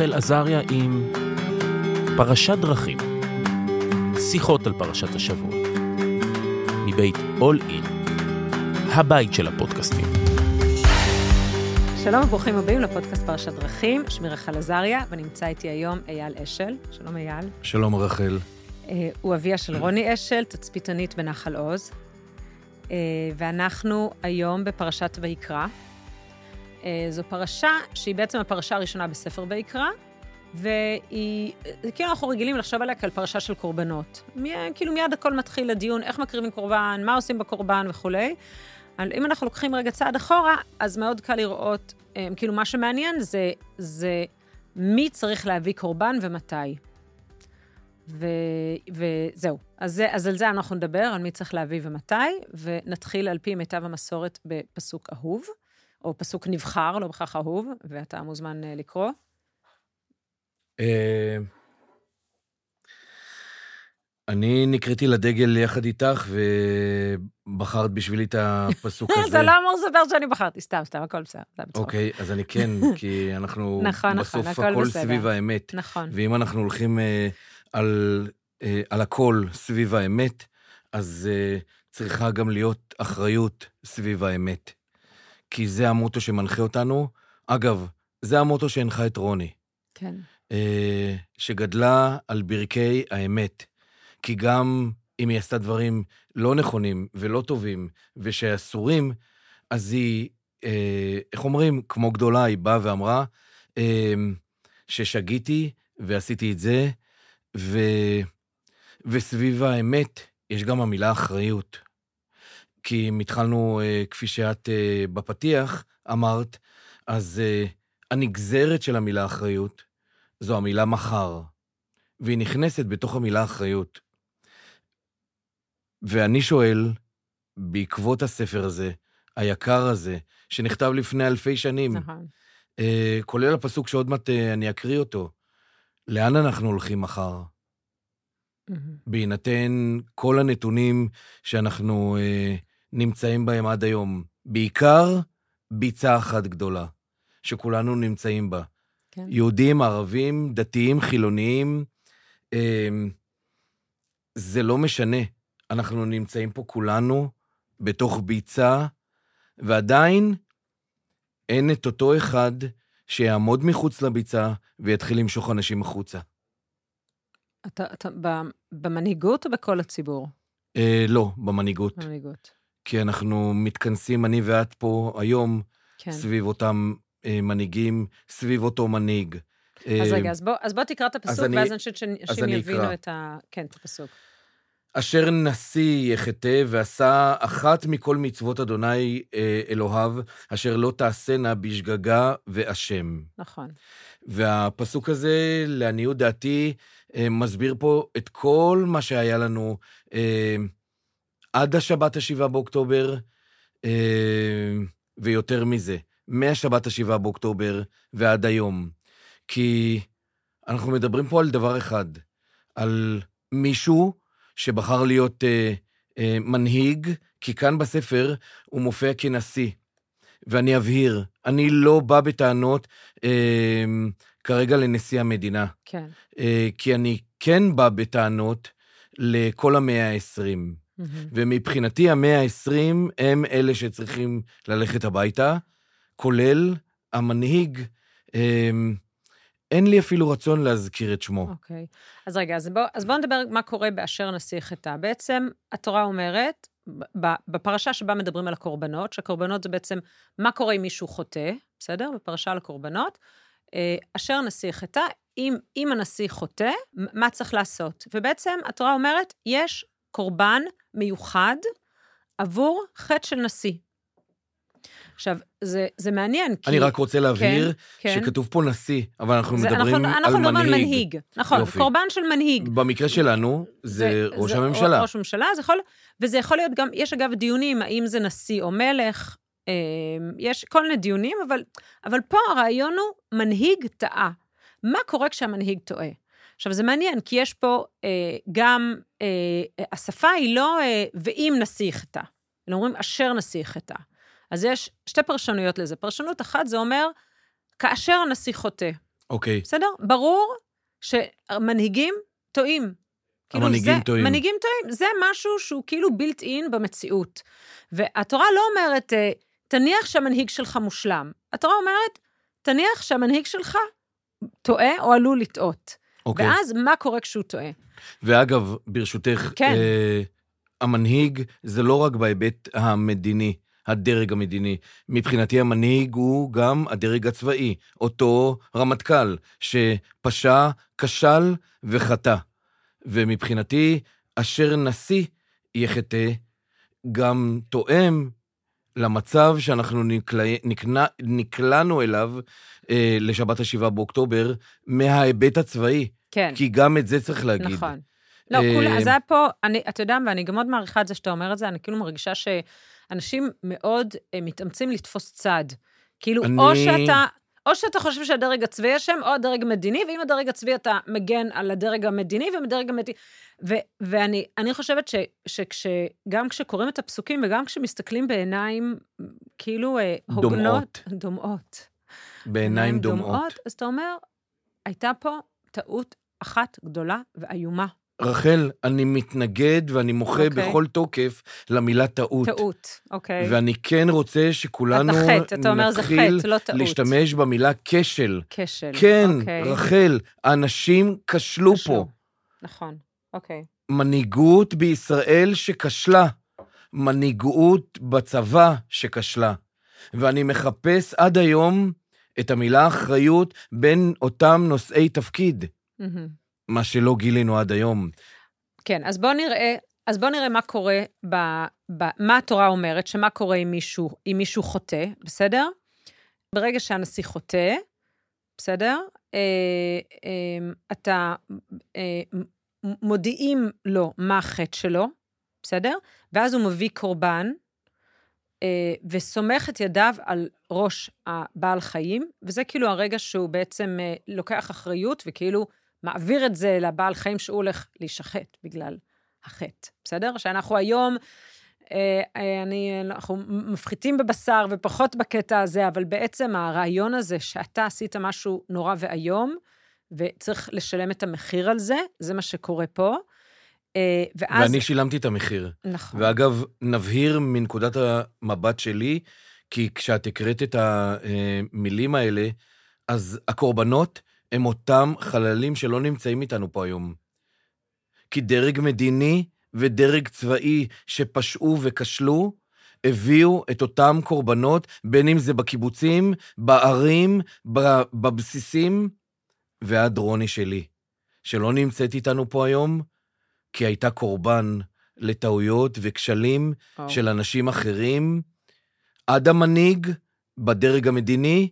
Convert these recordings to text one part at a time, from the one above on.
רחל עזריה עם פרשת דרכים. שיחות על פרשת השבוע. מבית All In, הבית של הפודקאסטים. שלום וברוכים הבאים לפודקאסט פרשת דרכים. שמי רחל עזריה, ונמצא איתי היום אייל אשל. שלום אייל. שלום רחל. הוא אביה של רוני אשל, תצפיתנית בנחל עוז. ואנחנו היום בפרשת ויקרא. זו פרשה שהיא בעצם הפרשה הראשונה בספר ויקרא, והיא, כאילו אנחנו רגילים לחשוב עליה כעל פרשה של קורבנות. כאילו מיד הכל מתחיל לדיון, איך מקריבים קורבן, מה עושים בקורבן וכולי. אם אנחנו לוקחים רגע צעד אחורה, אז מאוד קל לראות, כאילו מה שמעניין זה מי צריך להביא קורבן ומתי. וזהו. אז על זה אנחנו נדבר, על מי צריך להביא ומתי, ונתחיל על פי מיטב המסורת בפסוק אהוב, או פסוק נבחר, לא בכך אהוב, ואתה מוזמן לקרוא. אני נקראתי לדגל יחד איתך, ובחרת בשבילי את הפסוק הזה. אתה לא אמור לספר שאני בחרתי, סתם, הכל בסדר. אוקיי, אז אני כן, כי אנחנו בסוף הכל הכל בסדר. סביב האמת. נכון. ואם אנחנו הולכים על הכל סביב האמת, אז צריכה גם להיות אחריות סביב האמת. כי זה המוטו שמנחה אותנו. אגב, זה המוטו שהנחה את רוני. כן. שגדלה על ברכי האמת. כי גם אם היא עשתה דברים לא נכונים ולא טובים ושאסורים, אז היא, איך אומרים, כמו גדולה, היא באה ואמרה, ששגיתי ועשיתי את זה, וסביב האמת יש גם המילה אחריות. כי אם התחלנו, כפי שאת בפתיח אמרת, אז הנגזרת של המילה אחריות, זו המילה מחר, והיא נכנסת בתוך המילה אחריות. ואני שואל, בעקבות הספר הזה, היקר הזה, שנכתב לפני אלפי שנים, נכון. כולל הפסוק שעוד מעט אני אקריא אותו, לאן אנחנו הולכים מחר? בהינתן כל הנתונים שאנחנו נמצאים בהם עד היום, בעיקר ביצה אחת גדולה, שכולנו נמצאים בה. כן. יהודים, ערבים, דתיים, חילוניים, זה לא משנה. אנחנו נמצאים פה כולנו בתוך ביצה, ועדיין אין את אותו אחד שיעמוד מחוץ לביצה ויתחיל למשוך אנשים החוצה. אתה במנהיגות או בכל הציבור? לא, במנהיגות. במנהיגות. כי אנחנו מתכנסים, אני ואת פה היום, כן. סביב אותם מנהיגים, סביב אותו מנהיג. אז רגע, אז בוא תקרא את הפסוק, ואז אני חושבת שאנשים יבינו את הפסוק. אשר נשיא יחטא ועשה אחת מכל מצוות אדוני אלוהיו, אשר לא תעשנה בשגגה ואשם. נכון. והפסוק הזה, לעניות דעתי, מסביר פה את כל מה שהיה לנו עד השבת ה7 באוקטובר, ויותר מזה, מהשבת ה7 באוקטובר ועד היום. כי אנחנו מדברים פה על דבר אחד, על מישהו שבחר להיות מנהיג, כי כאן בספר הוא מופיע כנשיא. ואני אבהיר, אני לא בא בטענות כרגע לנשיא המדינה. כן. כי אני כן בא בטענות לכל ה-120. ומבחינתי ה-120 הם אלה שצריכים ללכת הביתה, כולל המנהיג, אין לי אפילו רצון להזכיר את שמו. אוקיי. אז רגע, אז בואו נדבר מה קורה באשר נשיא חטא. בעצם התורה אומרת, בפרשה שבה מדברים על הקורבנות, שהקורבנות זה בעצם מה קורה אם מישהו חוטא, בסדר? בפרשה על הקורבנות, אשר נשיא חטא, אם הנשיא חוטא, מה צריך לעשות? ובעצם התורה אומרת, יש קורבן מיוחד עבור חטא של נשיא. עכשיו, זה מעניין, כי... אני רק רוצה להבהיר כן. שכתוב פה נשיא, אבל אנחנו מדברים על מנהיג. נכון, יופי. קורבן של מנהיג. במקרה שלנו, זה ראש הממשלה. ראש הממשלה, וזה יכול להיות גם, יש אגב דיונים, האם זה נשיא או מלך, יש כל מיני דיונים, אבל פה הרעיון הוא מנהיג טעה. מה קורה כשהמנהיג טועה? עכשיו, זה מעניין, כי יש פה גם, השפה היא לא, ואם נשיא חטא, אלא אומרים אשר נשיא חטא. אז יש שתי פרשנויות לזה. פרשנות אחת זה אומר, כאשר הנשיא חוטא. אוקיי. בסדר? ברור שמנהיגים טועים. המנהיגים טועים. מנהיגים טועים, זה משהו שהוא כאילו בילט אין במציאות. והתורה לא אומרת, תניח שהמנהיג שלך מושלם. התורה אומרת, תניח שהמנהיג שלך טועה או עלול לטעות. אוקיי. ואז מה קורה כשהוא טועה? ואגב, ברשותך, כן. המנהיג זה לא רק בהיבט המדיני, הדרג המדיני. מבחינתי המנהיג הוא גם הדרג הצבאי, אותו רמטכ"ל, שפשע, כשל וחטא. ומבחינתי, אשר נשיא יחטא, גם תואם למצב שאנחנו נקלענו אליו לשבת ה-7 באוקטובר, מההיבט הצבאי. כן. כי גם את זה צריך להגיד. נכון. לא, אז היה פה, אתה יודע, ואני גם מאוד מעריכה את זה שאתה אומר את זה, אני כאילו מרגישה שאנשים מאוד מתאמצים לתפוס צד. כאילו, או שאתה חושב שהדרג הצבאי אשם, או הדרג המדיני, ואם הדרג הצבאי אתה מגן על הדרג המדיני, ומדרג המדיני, ואני חושבת שגם כשקוראים את הפסוקים, וגם כשמסתכלים בעיניים, כאילו, הוגנות, דומעות. בעיניים דומעות. אז אתה אומר, הייתה פה טעות אחת גדולה ואיומה. רחל, אני מתנגד ואני מוחה בכל תוקף למילה טעות. טעות, אוקיי. ואני כן רוצה שכולנו נתחיל להשתמש במילה כשל. כשל, כן, רחל, האנשים כשלו פה. נכון, אוקיי. מנהיגות בישראל שכשלה. מנהיגות בצבא שכשלה. ואני מחפש עד היום את המילה אחריות בין אותם נושאי תפקיד. מה שלא גילינו עד היום. כן, אז בוא נראה מה קורה, מה התורה אומרת, שמה קורה אם מישהו חוטא, בסדר? ברגע שהנשיא חוטא, בסדר? אתה מודיעים לו מה החטא שלו, בסדר? ואז הוא מביא קורבן, וסומך את ידיו על ראש הבעל חיים, וזה כאילו הרגע שהוא בעצם לוקח אחריות, וכאילו מעביר את זה לבעל חיים שהוא הולך להישחט בגלל החטא, בסדר? שאנחנו היום, אנחנו מפחיתים בבשר ופחות בקטע הזה, אבל בעצם הרעיון הזה שאתה עשית משהו נורא ואיום, וצריך לשלם את המחיר על זה, זה מה שקורה פה. ואני שילמתי את המחיר. נכון. ואגב, נבהיר מנקודת המבט שלי, כי כשאת הקראת את המילים האלה, אז הקורבנות הם אותם חללים שלא נמצאים איתנו פה היום. כי דרג מדיני ודרג צבאי שפשעו וכשלו, הביאו את אותם קורבנות, בין אם זה בקיבוצים, בערים, בבסיסים, ועד רוני שלי, שלא נמצאת איתנו פה היום, כי הייתה קורבן לטעויות וכשלים של אנשים אחרים, עד המנהיג בדרג המדיני,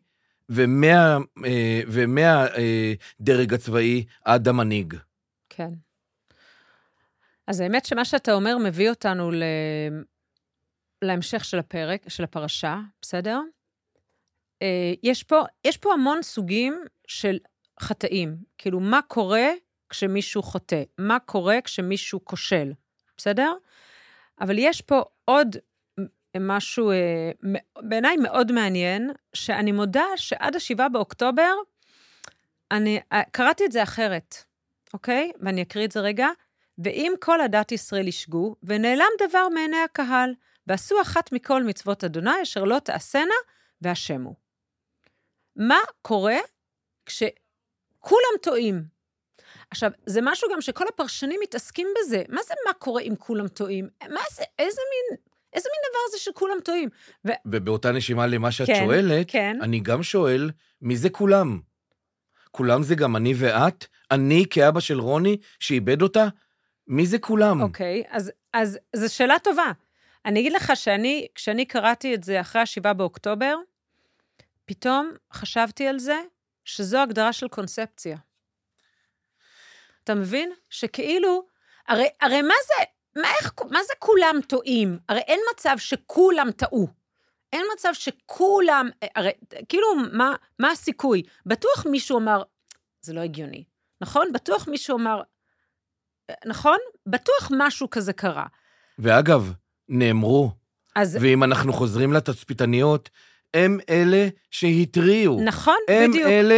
ומהדרג הצבאי עד המנהיג. כן. אז האמת שמה שאתה אומר מביא אותנו להמשך של הפרק, של הפרשה, בסדר? יש פה המון סוגים של חטאים. כאילו, מה קורה כשמישהו חוטא? מה קורה כשמישהו כושל? בסדר? אבל יש פה עוד משהו בעיניי מאוד מעניין, שאני מודה שעד ה-7 באוקטובר, אני קראתי את זה אחרת, אוקיי? ואני אקריא את זה רגע. ואם כל עדת ישראל ישגו, ונעלם דבר מעיני הקהל, ועשו אחת מכל מצוות אדוני, אשר לא תעשנה, והשמו. מה קורה כשכולם טועים? עכשיו, זה משהו גם שכל הפרשנים מתעסקים בזה. מה זה מה קורה אם כולם טועים? מה זה, איזה מין דבר זה שכולם טועים? ובאותה נשימה למה שאת שואלת, אני גם שואל, מי זה כולם? כולם זה גם אני ואת? אני כאבא של רוני, שאיבד אותה? מי זה כולם? אוקיי, אז זו שאלה טובה. אני אגיד לך כשאני קראתי את זה אחרי ה-7 באוקטובר, פתאום חשבתי על זה, שזו הגדרה של קונספציה. אתה מבין? שכאילו, הרי מה זה כולם טועים? הרי אין מצב שכולם טעו. אין מצב שכולם, הרי כאילו, מה הסיכוי? בטוח מישהו אמר, זה לא הגיוני. נכון? בטוח מישהו אמר, נכון? בטוח משהו כזה קרה. ואגב, נאמרו, ואם אנחנו חוזרים לתצפיתניות, הם אלה שהטריעו. נכון, הם בדיוק. הם אלה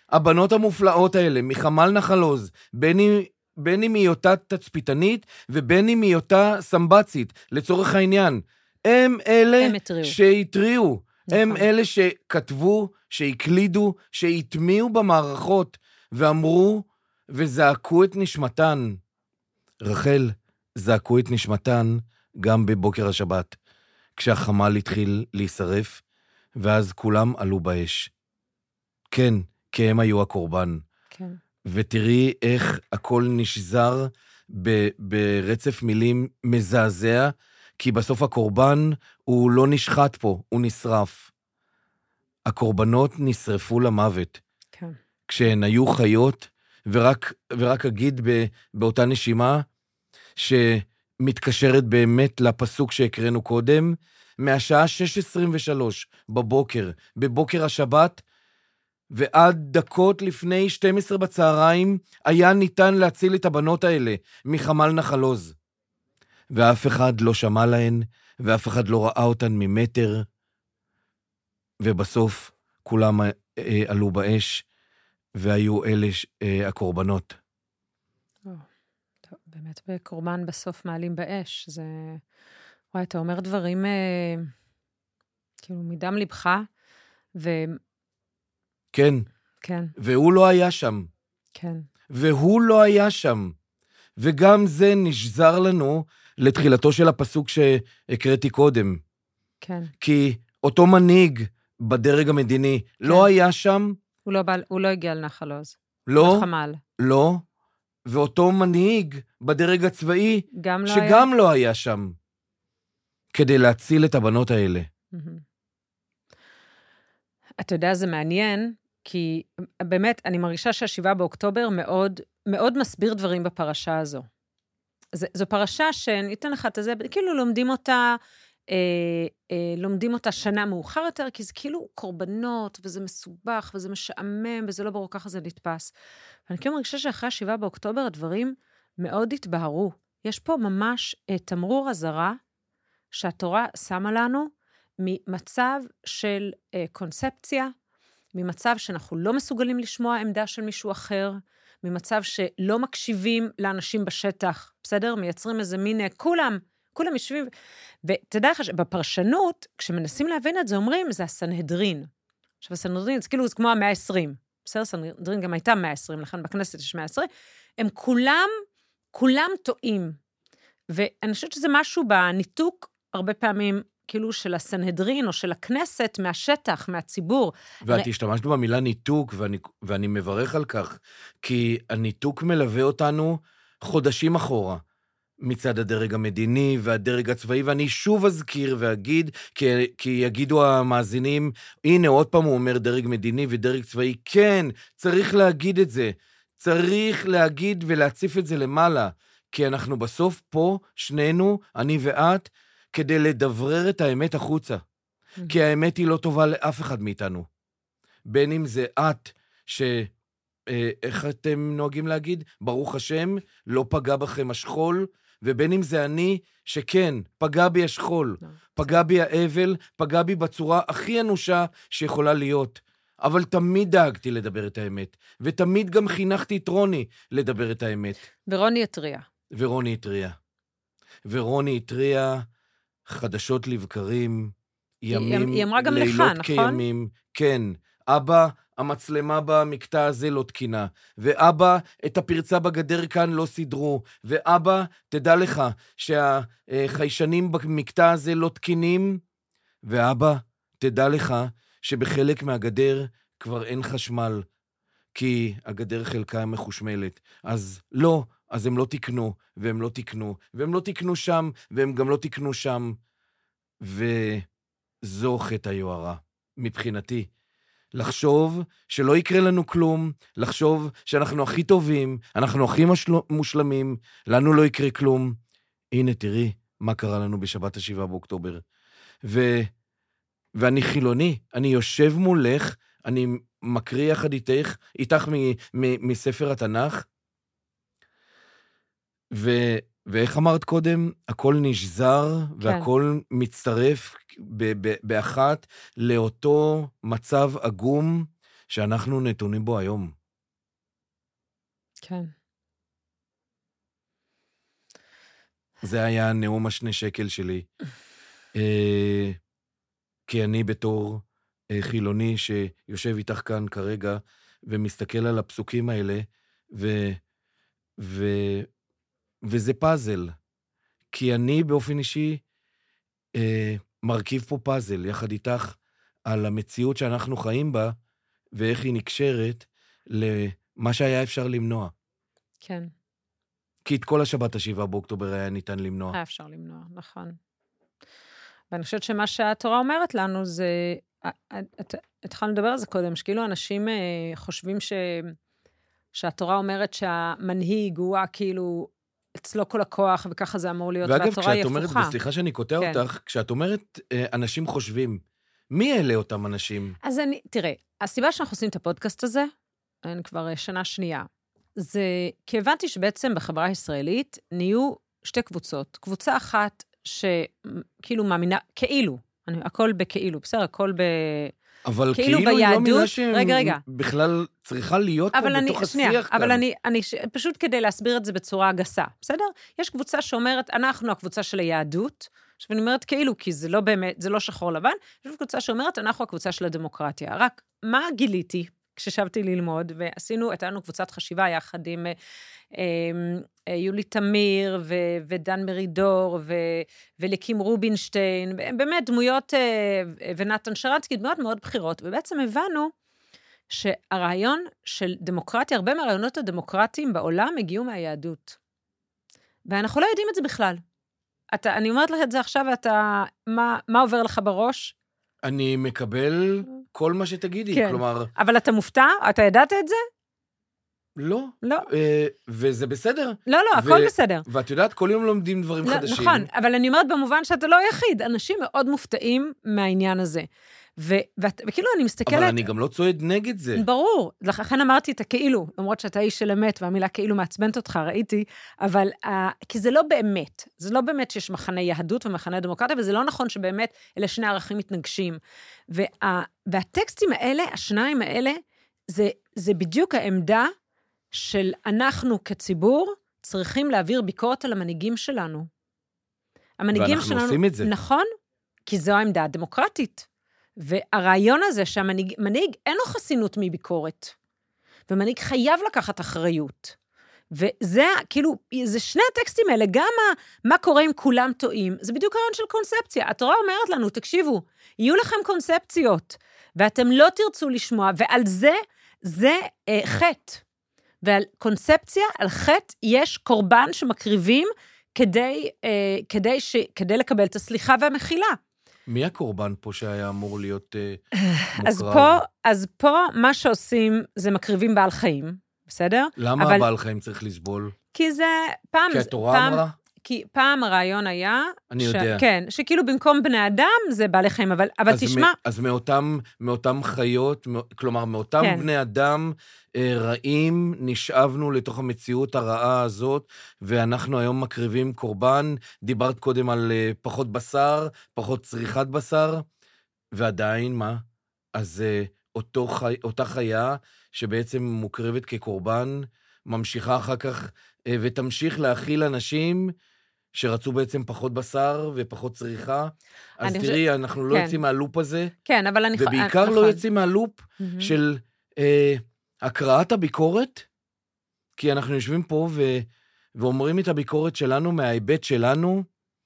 הבנות המופלאות האלה, מחמל נחל עוז, בין אם היא אותה תצפיתנית, ובין אם היא אותה סמבצית, לצורך העניין, הם אלה שהטריעו, הם אלה שכתבו, שהקלידו, שהטמיעו במערכות, ואמרו, וזעקו את נשמתן. רחל, זעקו את נשמתן גם בבוקר השבת, כשהחמל התחיל להישרף, ואז כולם עלו באש. כן, כי הם היו הקורבן. כן. ותראי איך הכל נשזר ברצף מילים מזעזע, כי בסוף הקורבן הוא לא נשחט פה, הוא נשרף. הקורבנות נשרפו למוות. כן. כשהן היו חיות, ורק אגיד באותה נשימה, שמתקשרת באמת לפסוק שהקראנו קודם, מהשעה 6:23 בבוקר השבת, ועד דקות לפני 12 בצהריים, היה ניתן להציל את הבנות האלה מחמל נחל עוז. ואף אחד לא שמע להן, ואף אחד לא ראה אותן ממטר, ובסוף כולם עלו באש, והיו אלה הקורבנות. טוב, באמת בקורבן בסוף מעלים באש, זה... וואי, אתה אומר דברים כאילו מדם לבך, כן. כן. והוא לא היה שם. כן. והוא לא היה שם. וגם זה נשזר לנו לתחילתו של הפסוק שהקראתי קודם. כן. כי אותו מנהיג בדרג המדיני כן. לא היה שם. הוא לא הגיע לנחל עוז. לא. לחמל. לא. ואותו מנהיג בדרג הצבאי גם לא שגם היה. לא היה שם. כדי להציל את הבנות האלה. אתה יודע, זה מעניין, כי באמת, אני מרגישה שה7 באוקטובר מאוד, מאוד מסביר דברים בפרשה הזו. זו פרשה שאני אתן לך את זה, כאילו לומדים אותה שנה מאוחר יותר, כי זה כאילו קורבנות, וזה מסובך, וזה משעמם, וזה לא ברור, ככה זה נתפס. ואני כאילו מרגישה שאחרי ה7 באוקטובר, הדברים מאוד התבהרו. יש פה ממש תמרור הזרה, שהתורה שמה לנו, ממצב של קונספציה, ממצב שאנחנו לא מסוגלים לשמוע עמדה של מישהו אחר, ממצב שלא מקשיבים לאנשים בשטח, בסדר? מייצרים איזה מין, כולם יושבים, ותדע לך, בפרשנות, כשמנסים להבין את זה, אומרים, זה הסנהדרין. עכשיו, הסנהדרין, זה כאילו, זה כמו ה-120, בסדר? הסנהדרין גם הייתה 120, לכן בכנסת יש 120, הם כולם טועים. ואני חושבת שזה משהו בניתוק, הרבה פעמים, כאילו של הסנהדרין או של הכנסת מהשטח, מהציבור. ואת השתמשת במילה ניתוק, ואני מברך על כך, כי הניתוק מלווה אותנו חודשים אחורה, מצד הדרג המדיני והדרג הצבאי, ואני שוב אזכיר ואגיד, כי יגידו המאזינים, הנה עוד פעם הוא אומר דרג מדיני ודרג צבאי, כן, צריך להגיד את זה, צריך להגיד ולהציף את זה למעלה, כי אנחנו בסוף פה, שנינו, אני ואת, כדי לדברר את האמת החוצה. כי האמת היא לא טובה לאף אחד מאיתנו. בין אם זה את, איך אתם נוהגים להגיד? ברוך השם, לא פגע בכם השכול, ובין אם זה אני, שכן, פגע בי השכול, פגע בי האבל, פגע בי בצורה הכי אנושה שיכולה להיות. אבל תמיד דאגתי לדבר את האמת, ותמיד גם חינכתי את רוני לדבר את האמת. ורוני התריע, חדשות לבקרים, ימים, היא אמרה גם לילות לך, כימים. נכון? כן, אבא, המצלמה במקטע הזה לא תקינה, ואבא, את הפרצה בגדר כאן לא סידרו, ואבא, תדע לך שהחיישנים במקטע הזה לא תקינים, ואבא, תדע לך שבחלק מהגדר כבר אין חשמל, כי הגדר חלקה מחושמלת. אז לא, אז הם לא תקנו, והם לא תקנו, והם לא תקנו שם, והם גם לא תקנו שם. וזו חטא היוהרה, מבחינתי. לחשוב שלא יקרה לנו כלום, לחשוב שאנחנו הכי טובים, אנחנו הכי מושלמים, לנו לא יקרה כלום. הנה, תראי מה קרה לנו בשבת ה7 באוקטובר. ואני חילוני, אני יושב מולך, אני מקריא יחד איתך מספר התנ"ך, ואיך אמרת קודם, הכל נשזר, והכל מצטרף באחת לאותו מצב עגום שאנחנו נתונים בו היום. כן. זה היה נאום השני שקל שלי. כי אני בתור חילוני שיושב איתך כאן כרגע, ומסתכל על הפסוקים האלה, וזה פאזל. כי אני באופן אישי מרכיב פה פאזל, יחד איתך, על המציאות שאנחנו חיים בה, ואיך היא נקשרת למה שהיה אפשר למנוע. כן. כי את כל השבת ה7 באוקטובר היה ניתן למנוע. היה אפשר למנוע, נכון. ואני חושבת שמה שהתורה אומרת לנו זה, התחלנו לדבר על זה קודם, שכאילו אנשים חושבים שהתורה אומרת שהמנהיג הוא כאילו אצלו כל הכוח, וככה זה אמור להיות, והתורה היא הפוכה. ואגב, כשאת אומרת, וסליחה שאני קוטע אותך, כשאת אומרת אנשים חושבים, מי אלה אותם אנשים? אז תראה, הסיבה שאנחנו עושים את הפודקאסט הזה, אני כבר שנה שנייה, זה כי הבנתי שבעצם בחברה הישראלית נהיו שתי קבוצות. קבוצה אחת שכאילו מאמינה, כאילו, הכל בכאילו, בסדר, הכל אבל כאילו כאילו ביהדות, היא לא מילה שבכלל צריכה להיות פה בתוך השיח כאן. אבל אני פשוט כדי להסביר את זה בצורה גסה, בסדר? יש קבוצה שאומרת, אנחנו הקבוצה של היהדות, עכשיו אני אומרת כאילו, כי זה לא באמת, זה לא שחור לבן, יש קבוצה שאומרת, אנחנו הקבוצה של הדמוקרטיה. רק מה גיליתי כששבתי ללמוד, ועשינו, היינו קבוצת חשיבה יחד עם יולי תמיר, ודן מרידור, ולקים רובינשטיין, באמת דמויות, ונתן שרנסקי, דמויות מאוד בחירות, ובעצם הבנו שהרעיון של דמוקרטיה, הרבה מהרעיונות הדמוקרטיים בעולם הגיעו מהיהדות. ואנחנו לא יודעים את זה בכלל. אני אומרת לך את זה עכשיו, מה עובר לך בראש? אני מקבל כל מה שתגידי, כן. כלומר... אבל אתה מופתע? אתה ידעת את זה? לא. לא. וזה בסדר. לא, הכל בסדר. ואת יודעת, כל יום לומדים דברים חדשים. נכון, אבל אני אומרת במובן שאתה לא יחיד, אנשים מאוד מופתעים מהעניין הזה. וכאילו אני מסתכלת... אבל אני גם לא צועד נגד זה. ברור, לכן אמרתי את הכאילו, למרות שאתה איש של אמת, והמילה כאילו מעצבנת אותך, ראיתי, אבל כי זה לא באמת, זה לא באמת שיש מחנה יהדות ומחנה דמוקרטיה, וזה לא נכון שבאמת אלה שני ערכים מתנגשים. והטקסטים האלה, השניים האלה, זה בדיוק העמדה של אנחנו כציבור צריכים להעביר ביקורת על המנהיגים שלנו. המנהיגים שלנו... ואנחנו עושים את זה. נכון, כי זו העמדה הדמוקרטית. והרעיון הזה שהמנהיג אין לו חסינות מביקורת, ומנהיג חייב לקחת אחריות. וזה כאילו, זה שני הטקסטים האלה, גם מה קורה אם כולם טועים, זה בדיוק הרעיון של קונספציה. התורה אומרת לנו, תקשיבו, יהיו לכם קונספציות, ואתם לא תרצו לשמוע, ועל זה חטא. ועל קונספציה, על חטא, יש קורבן שמקריבים כדי לקבל את הסליחה והמחילה. מי הקורבן פה שהיה אמור להיות מוקרב? אז פה מה שעושים זה מקריבים בעל חיים, בסדר? למה הבעל חיים צריך לסבול? כי זה פעם... כי התורה אמרה? כי פעם הרעיון היה... אני יודע. כן, שכאילו במקום בני אדם זה בעלי חיים, אבל תשמע... אז מאותם חיות, כלומר, מאותם בני אדם רעים, נשאבנו לתוך המציאות הרעה הזאת, ואנחנו היום מקריבים קורבן, דיברת קודם על פחות בשר, פחות צריכת בשר, ועדיין מה? אז אותה חיה שבעצם מוקרבת כקורבן, ממשיכה אחר כך ותמשיך להכיל אנשים שרצו בעצם פחות בשר ופחות צריכה. אז תראי, אנחנו לא יוצאים מהלופ הזה. כן, אבל אני... ובעיקר לא יוצאים מהלופ של הקראת הביקורת, כי אנחנו יושבים פה ואומרים את הביקורת שלנו מההיבט שלנו,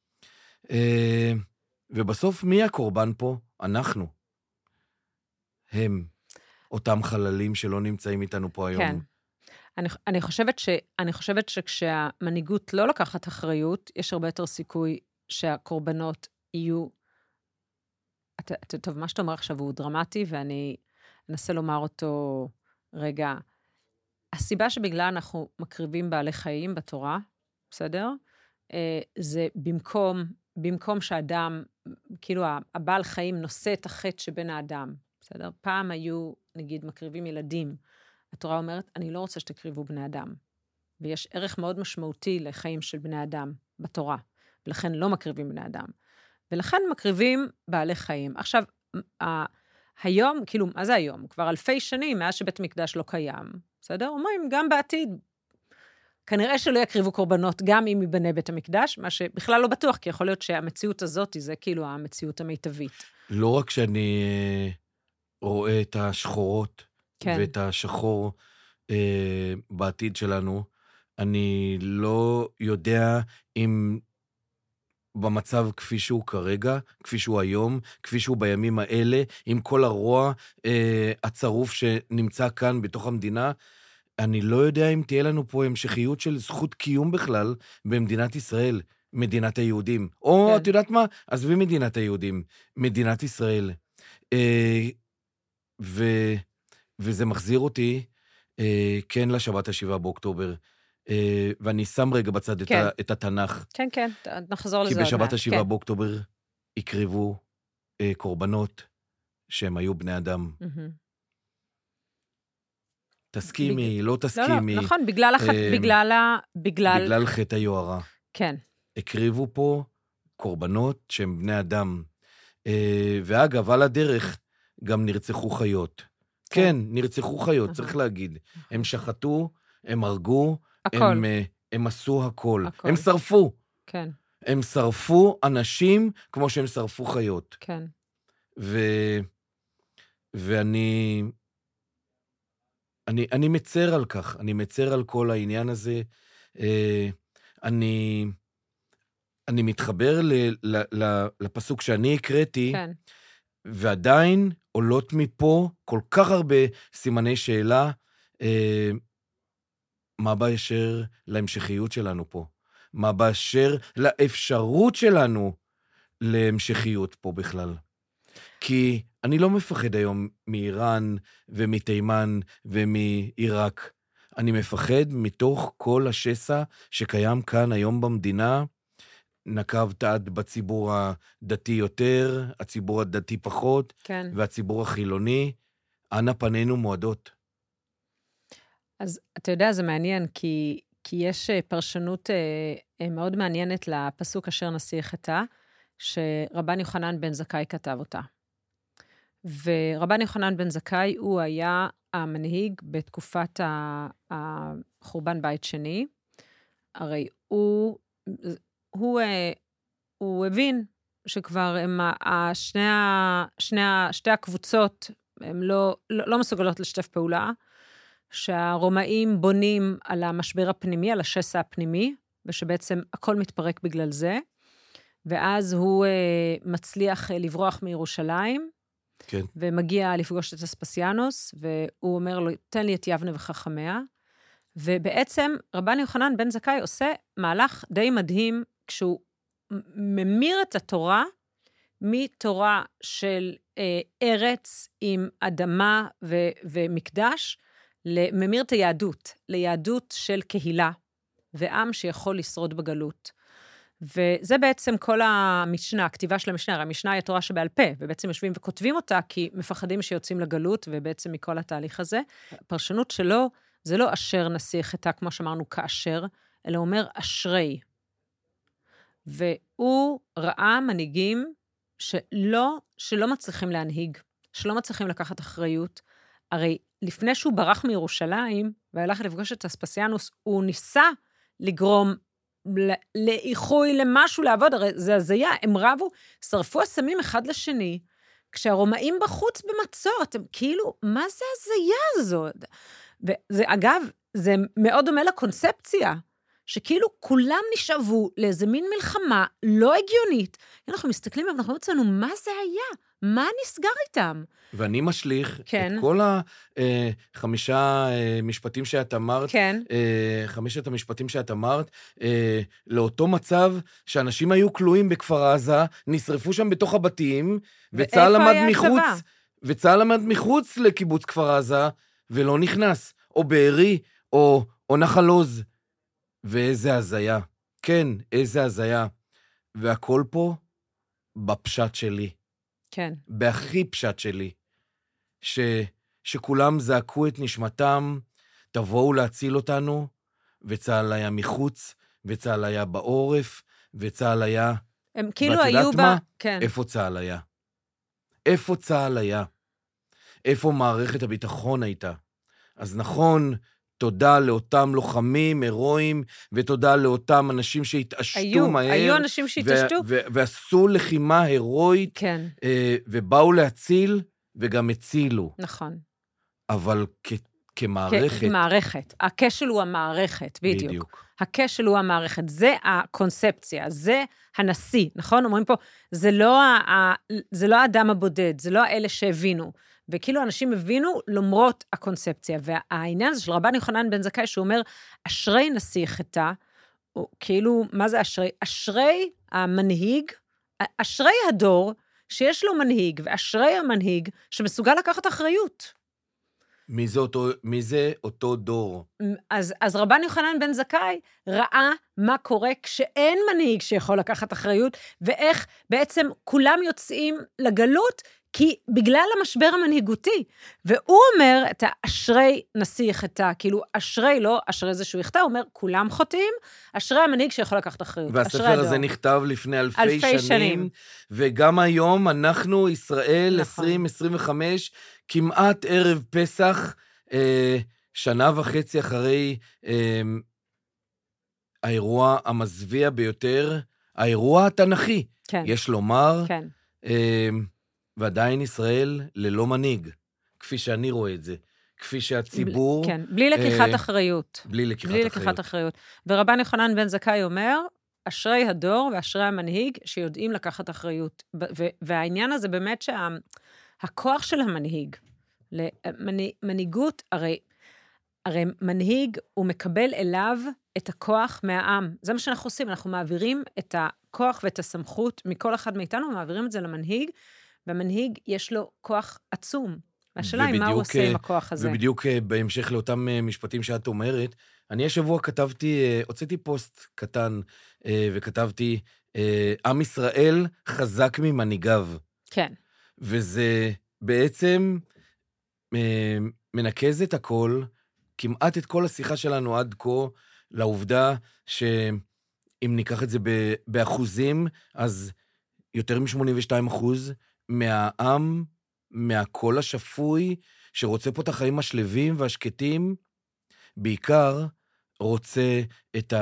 ובסוף מי הקורבן פה? אנחנו. הם, אותם חללים שלא נמצאים איתנו פה היום. כן. אני חושבת שכשהמנהיגות לא לקחת אחריות, יש הרבה יותר סיכוי שהקורבנות יהיו... טוב, מה שאתה אומר עכשיו הוא דרמטי, ואני אנסה לומר אותו רגע. הסיבה שבגלל אנחנו מקריבים בעלי חיים בתורה, בסדר? זה במקום שאדם, כאילו הבעל חיים נושא את החטא שבין האדם, בסדר? פעם היו, נגיד, מקריבים ילדים, התורה אומרת, אני לא רוצה שתקריבו בני אדם. ויש ערך מאוד משמעותי לחיים של בני אדם בתורה, ולכן לא מקריבים בני אדם. ולכן מקריבים בעלי חיים. עכשיו, היום, כאילו, מה זה היום? כבר אלפי שנים מאז שבית המקדש לא קיים, בסדר? אומרים, גם בעתיד, כנראה שלא יקריבו קורבנות, גם אם ייבנה בית המקדש, מה שבכלל לא בטוח, כי יכול להיות שהמציאות הזאת, זה כאילו המציאות המיטבית. לא רק שאני רואה את השחורות, כן. ואת השחור בעתיד שלנו, אני לא יודע אם במצב כפי שהוא כרגע, כפי שהוא היום, כפי שהוא בימים האלה, עם כל הרוע הצרוף שנמצא כאן בתוך המדינה, אני לא יודע אם תהיה לנו פה המשכיות של זכות קיום בכלל במדינת ישראל, מדינת היהודים. או, כן. את יודעת מה? עזבי מדינת היהודים, מדינת ישראל. וזה מחזיר אותי, כן, לשבת ה7 באוקטובר, ואני שם רגע בצד כן. את התנ"ך. כן, כן, נחזור לזה. כי בשבת ה7 כן. באוקטובר הקריבו קורבנות שהם היו בני אדם. תסכימי, לא תסכימי. לא, נכון, בגלל חטא היוהרה. כן. הקריבו פה קורבנות שהם בני אדם. ואגב, על הדרך גם נרצחו חיות. כן, נרצחו חיות, צריך להגיד. הם שחטו, הם הרגו, הם עשו הכל. הם שרפו. כן. הם שרפו אנשים כמו שהם שרפו חיות. כן. ואני מצר על כך, אני מצר על כל העניין הזה. אני מתחבר לפסוק שאני הקראתי, כן. ועדיין עולות מפה כל כך הרבה סימני שאלה, מה באשר להמשכיות שלנו פה? מה באשר לאפשרות שלנו להמשכיות פה בכלל? כי אני לא מפחד היום מאיראן ומתימן ומעיראק. אני מפחד מתוך כל השסע שקיים כאן היום במדינה. נקבת עד בציבור הדתי יותר, הציבור הדתי פחות, כן. והציבור החילוני. אנה פנינו מועדות. אז אתה יודע, זה מעניין, כי יש פרשנות מאוד מעניינת לפסוק אשר נשיא חטא, שרבן יוחנן בן זכאי כתב אותה. ורבן יוחנן בן זכאי הוא היה המנהיג בתקופת החורבן בית שני. הרי הוא הבין שכבר שתי הקבוצות הן לא מסוגלות לשתף פעולה, שהרומאים בונים על המשבר הפנימי, על השסע הפנימי, ושבעצם הכל מתפרק בגלל זה, ואז הוא מצליח לברוח מירושלים, כן. ומגיע לפגוש את אספסיאנוס, והוא אומר לו, תן לי את יבנה וחכמיה, ובעצם רבן יוחנן בן זכאי עושה מהלך די מדהים, כשהוא ממיר את התורה, מתורה של ארץ עם אדמה ומקדש, ממיר את היהדות, ליהדות של קהילה, ועם שיכול לשרוד בגלות. וזה בעצם כל המשנה, הכתיבה של המשנה, הרי המשנה היא התורה שבעל פה, ובעצם יושבים וכותבים אותה, כי מפחדים שיוצאים לגלות, ובעצם מכל התהליך הזה. הפרשנות שלו, זה לא אשר נשיא חטא, כמו שאמרנו, כאשר, אלא אומר אשרי. והוא ראה מנהיגים שלא מצליחים להנהיג, שלא מצליחים לקחת אחריות. הרי לפני שהוא ברח מירושלים, והלך לפגוש את אספסיאנוס, הוא ניסה לגרום לאיחוי, למשהו לעבוד, הרי זה הזיה, הם רבו, שרפו הסמים אחד לשני, כשהרומאים בחוץ במצות, הם כאילו, מה זה הזיה הזאת? וזה, אגב, זה מאוד דומה לקונספציה, שכאילו כולם נשאבו לאיזה מין מלחמה לא הגיונית. אנחנו מסתכלים ואנחנו אומרים, מה זה היה? מה נסגר איתם? ואני משליך כן. את כל החמישה משפטים שאת אמרת, כן. חמשת המשפטים שאת אמרת, לאותו מצב שאנשים היו כלואים בכפר עזה, נשרפו שם בתוך הבתים, וצהל עמד מחוץ לקיבוץ כפר עזה, ולא נכנס, או בארי, או נחל עוז. ואיזה הזיה. כן, איזה הזיה. והכל פה בפשט שלי. כן. בהכי פשט שלי. שכולם זעקו את נשמתם, תבואו להציל אותנו, וצהל היה מחוץ, וצהל היה בעורף, וצהל היה... הם כאילו היו בה... כן. איפה צהל היה? איפה צהל היה? איפה מערכת הביטחון הייתה. אז נכון, תודה לאותם לוחמים, הירואיים, ותודה לאותם אנשים שהתעשתו מהר. היו אנשים שהתעשתו. ועשו לחימה הירואית, כן. ובאו להציל, וגם הצילו. נכון. אבל כמערכת... כמערכת. הכשל הוא המערכת, בדיוק. הכשל הוא המערכת. זה הקונספציה, זה הנשיא, נכון? אומרים פה, זה לא האדם הבודד, זה לא האלה שהבינו. וכאילו אנשים הבינו למרות הקונספציה. והעניין הזה של רבן יוחנן בן זכאי, שהוא אומר, אשרי נשיא חטא, כאילו, מה זה אשרי? אשרי המנהיג, אשרי הדור שיש לו מנהיג, ואשרי המנהיג שמסוגל לקחת אחריות. מי זה אותו דור? אז רבן יוחנן בן זכאי ראה מה קורה כשאין מנהיג שיכול לקחת אחריות, ואיך בעצם כולם יוצאים לגלות, כי בגלל המשבר המנהיגותי, והוא אומר את האשרי נשיא חטא, כאילו אשרי לא, אשרי זה שהוא יחטא, הוא אומר כולם חוטאים, אשרי המנהיג שיכול לקחת אחריות. והספר הזה נכתב לפני אלפי שנים, וגם היום אנחנו, ישראל 2025, כמעט ערב פסח, שנה וחצי אחרי האירוע המזוויע ביותר, האירוע התנ"כי, כן. יש לומר, כן. ועדיין ישראל ללא מנהיג, כפי שאני רואה את זה, כפי שהציבור... כן, בלי לקיחת אחריות. בלי לקיחת אחריות. ורבן יוחנן בן זכאי אומר, אשרי הדור ואשרי המנהיג שיודעים לקחת אחריות. והעניין הזה באמת שהכוח של המנהיג, מנהיגות, הרי מנהיג הוא מקבל אליו את הכוח מהעם. זה מה שאנחנו עושים, אנחנו מעבירים את הכוח ואת הסמכות מכל אחד מאיתנו, מעבירים את זה למנהיג, והמנהיג יש לו כוח עצום. והשאלה היא מה הוא עושה עם הכוח הזה. ובדיוק בהמשך לאותם משפטים שאת אומרת, אני השבוע הוצאתי פוסט קטן, וכתבתי, עם ישראל חזק ממנהיגיו. כן. וזה בעצם מנקז את הכל, כמעט את כל השיחה שלנו עד כה, לעובדה שאם ניקח את זה באחוזים, אז יותר מ-82% מהעם, מהקול השפוי, שרוצה פה את החיים השלווים והשקטים, בעיקר רוצה את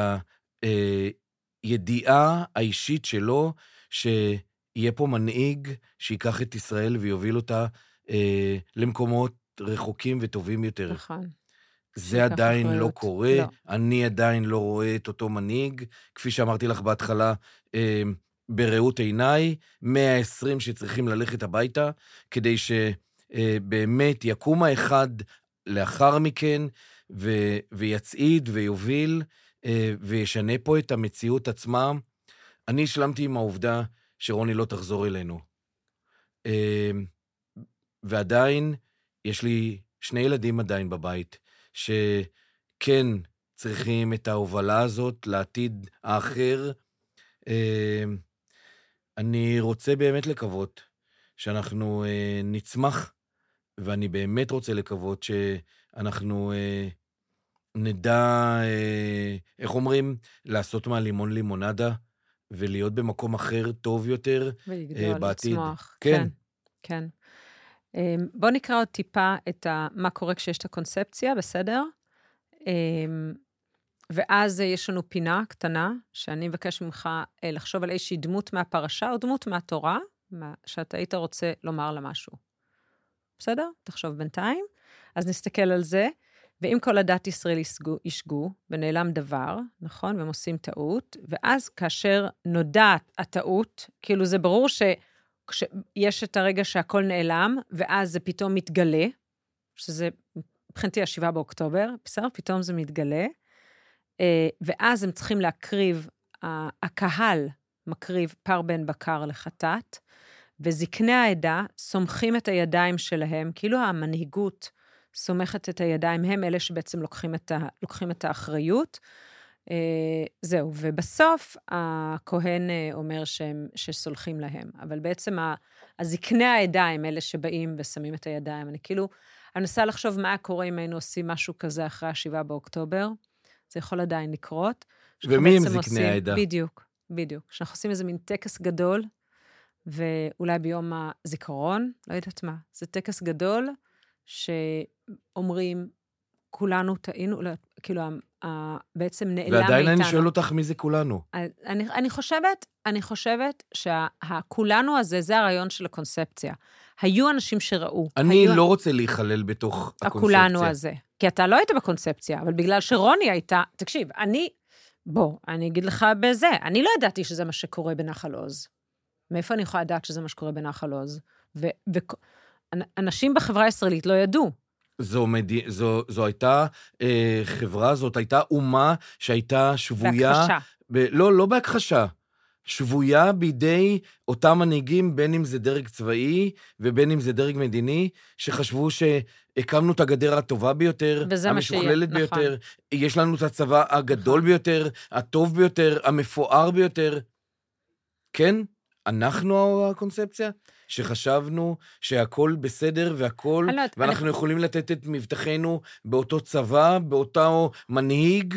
הידיעה האישית שלו, שיהיה פה מנהיג שיקח את ישראל ויוביל אותה למקומות רחוקים וטובים יותר. נכון. זה עדיין לא קורה, אני עדיין לא רואה את אותו מנהיג, כפי שאמרתי לך בהתחלה, בראות עיניי, 120 שצריכים ללכת הביתה, כדי שבאמת יקום האחד לאחר מכן, ויצעיד ויוביל, וישנה פה את המציאות עצמה. אני השלמתי עם העובדה שרוני לא תחזור אלינו. ועדיין, יש לי 2 ילדים עדיין בבית, שכן צריכים את ההובלה הזאת לעתיד האחר. אני רוצה באמת לקוות שאנחנו נצמח, ואני באמת רוצה לקוות שאנחנו נדע, איך אומרים, לעשות מהלימון לימונדה, ולהיות במקום אחר טוב יותר בעתיד. לצמוח. כן. כן. בוא נקרא עוד טיפה את מה קורה כשיש את הקונספציה, בסדר? ואז יש לנו פינה קטנה, שאני מבקש ממך לחשוב על איזושהי דמות מהפרשה, או דמות מהתורה, שאתה היית רוצה לומר לה משהו. בסדר? תחשוב בינתיים. אז נסתכל על זה, ואם כל הדת ישראל ישגו, ונעלם דבר, נכון? והם עושים טעות, ואז כאשר נודעת הטעות, כאילו זה ברור שיש את הרגע שהכל נעלם, ואז זה פתאום מתגלה, שזה מבחינתי 7 באוקטובר, בסדר? פתאום זה מתגלה, ואז הם צריכים להקריב, הקהל מקריב פר בן בקר לחטאת, וזקני העדה סומכים את הידיים שלהם, כאילו המנהיגות סומכת את הידיים, הם אלה שבעצם לוקחים את האחריות. זהו, ובסוף הכהן אומר שסולחים להם, אבל בעצם הזקני העדה הם אלה שבאים ושמים את הידיים. אני אנסה לחשוב מה קורה אם היינו עושים משהו כזה אחרי 7 באוקטובר, זה יכול עדיין לקרות. ומי הם זקני העדה? בדיוק. שאנחנו עושים איזה מין טקס גדול, ואולי ביום הזיכרון, לא יודעת מה, זה טקס גדול, שאומרים, כולנו טעינו, כאילו, בעצם נעלם מאיתנו. ועדיין אני שואל אותך מי זה כולנו. אני חושבת שהכולנו הזה, זה הרעיון של הקונספציה. היו אנשים שראו. אני לא רוצה להיכלל בתוך הקונספציה. הכולנו הזה. כי אתה לא היית בקונספציה, אבל בגלל שרוני הייתה, תקשיב, אני אגיד לך בזה, אני לא ידעתי שזה מה שקורה בנחל עוז. מאיפה אני יכולה לדעת שזה מה שקורה בנחל עוז? ואנשים בחברה הישראלית לא ידעו. זו הייתה חברה, זאת הייתה אומה שהייתה שבויה... בהכחשה. לא בהכחשה. שבויה בידי אותם מנהיגים, בין אם זה דרג צבאי, ובין אם זה דרג מדיני, שחשבו שהקמנו את הגדר הטובה ביותר, המשוכללת ביותר, יש לנו את הצבא הגדול ביותר, הטוב ביותר, המפואר ביותר. כן? אנחנו הקונספציה? שחשבנו שהכל בסדר והכל, ואנחנו יכולים לתת את מבטחנו באותו צבא, באותו מנהיג.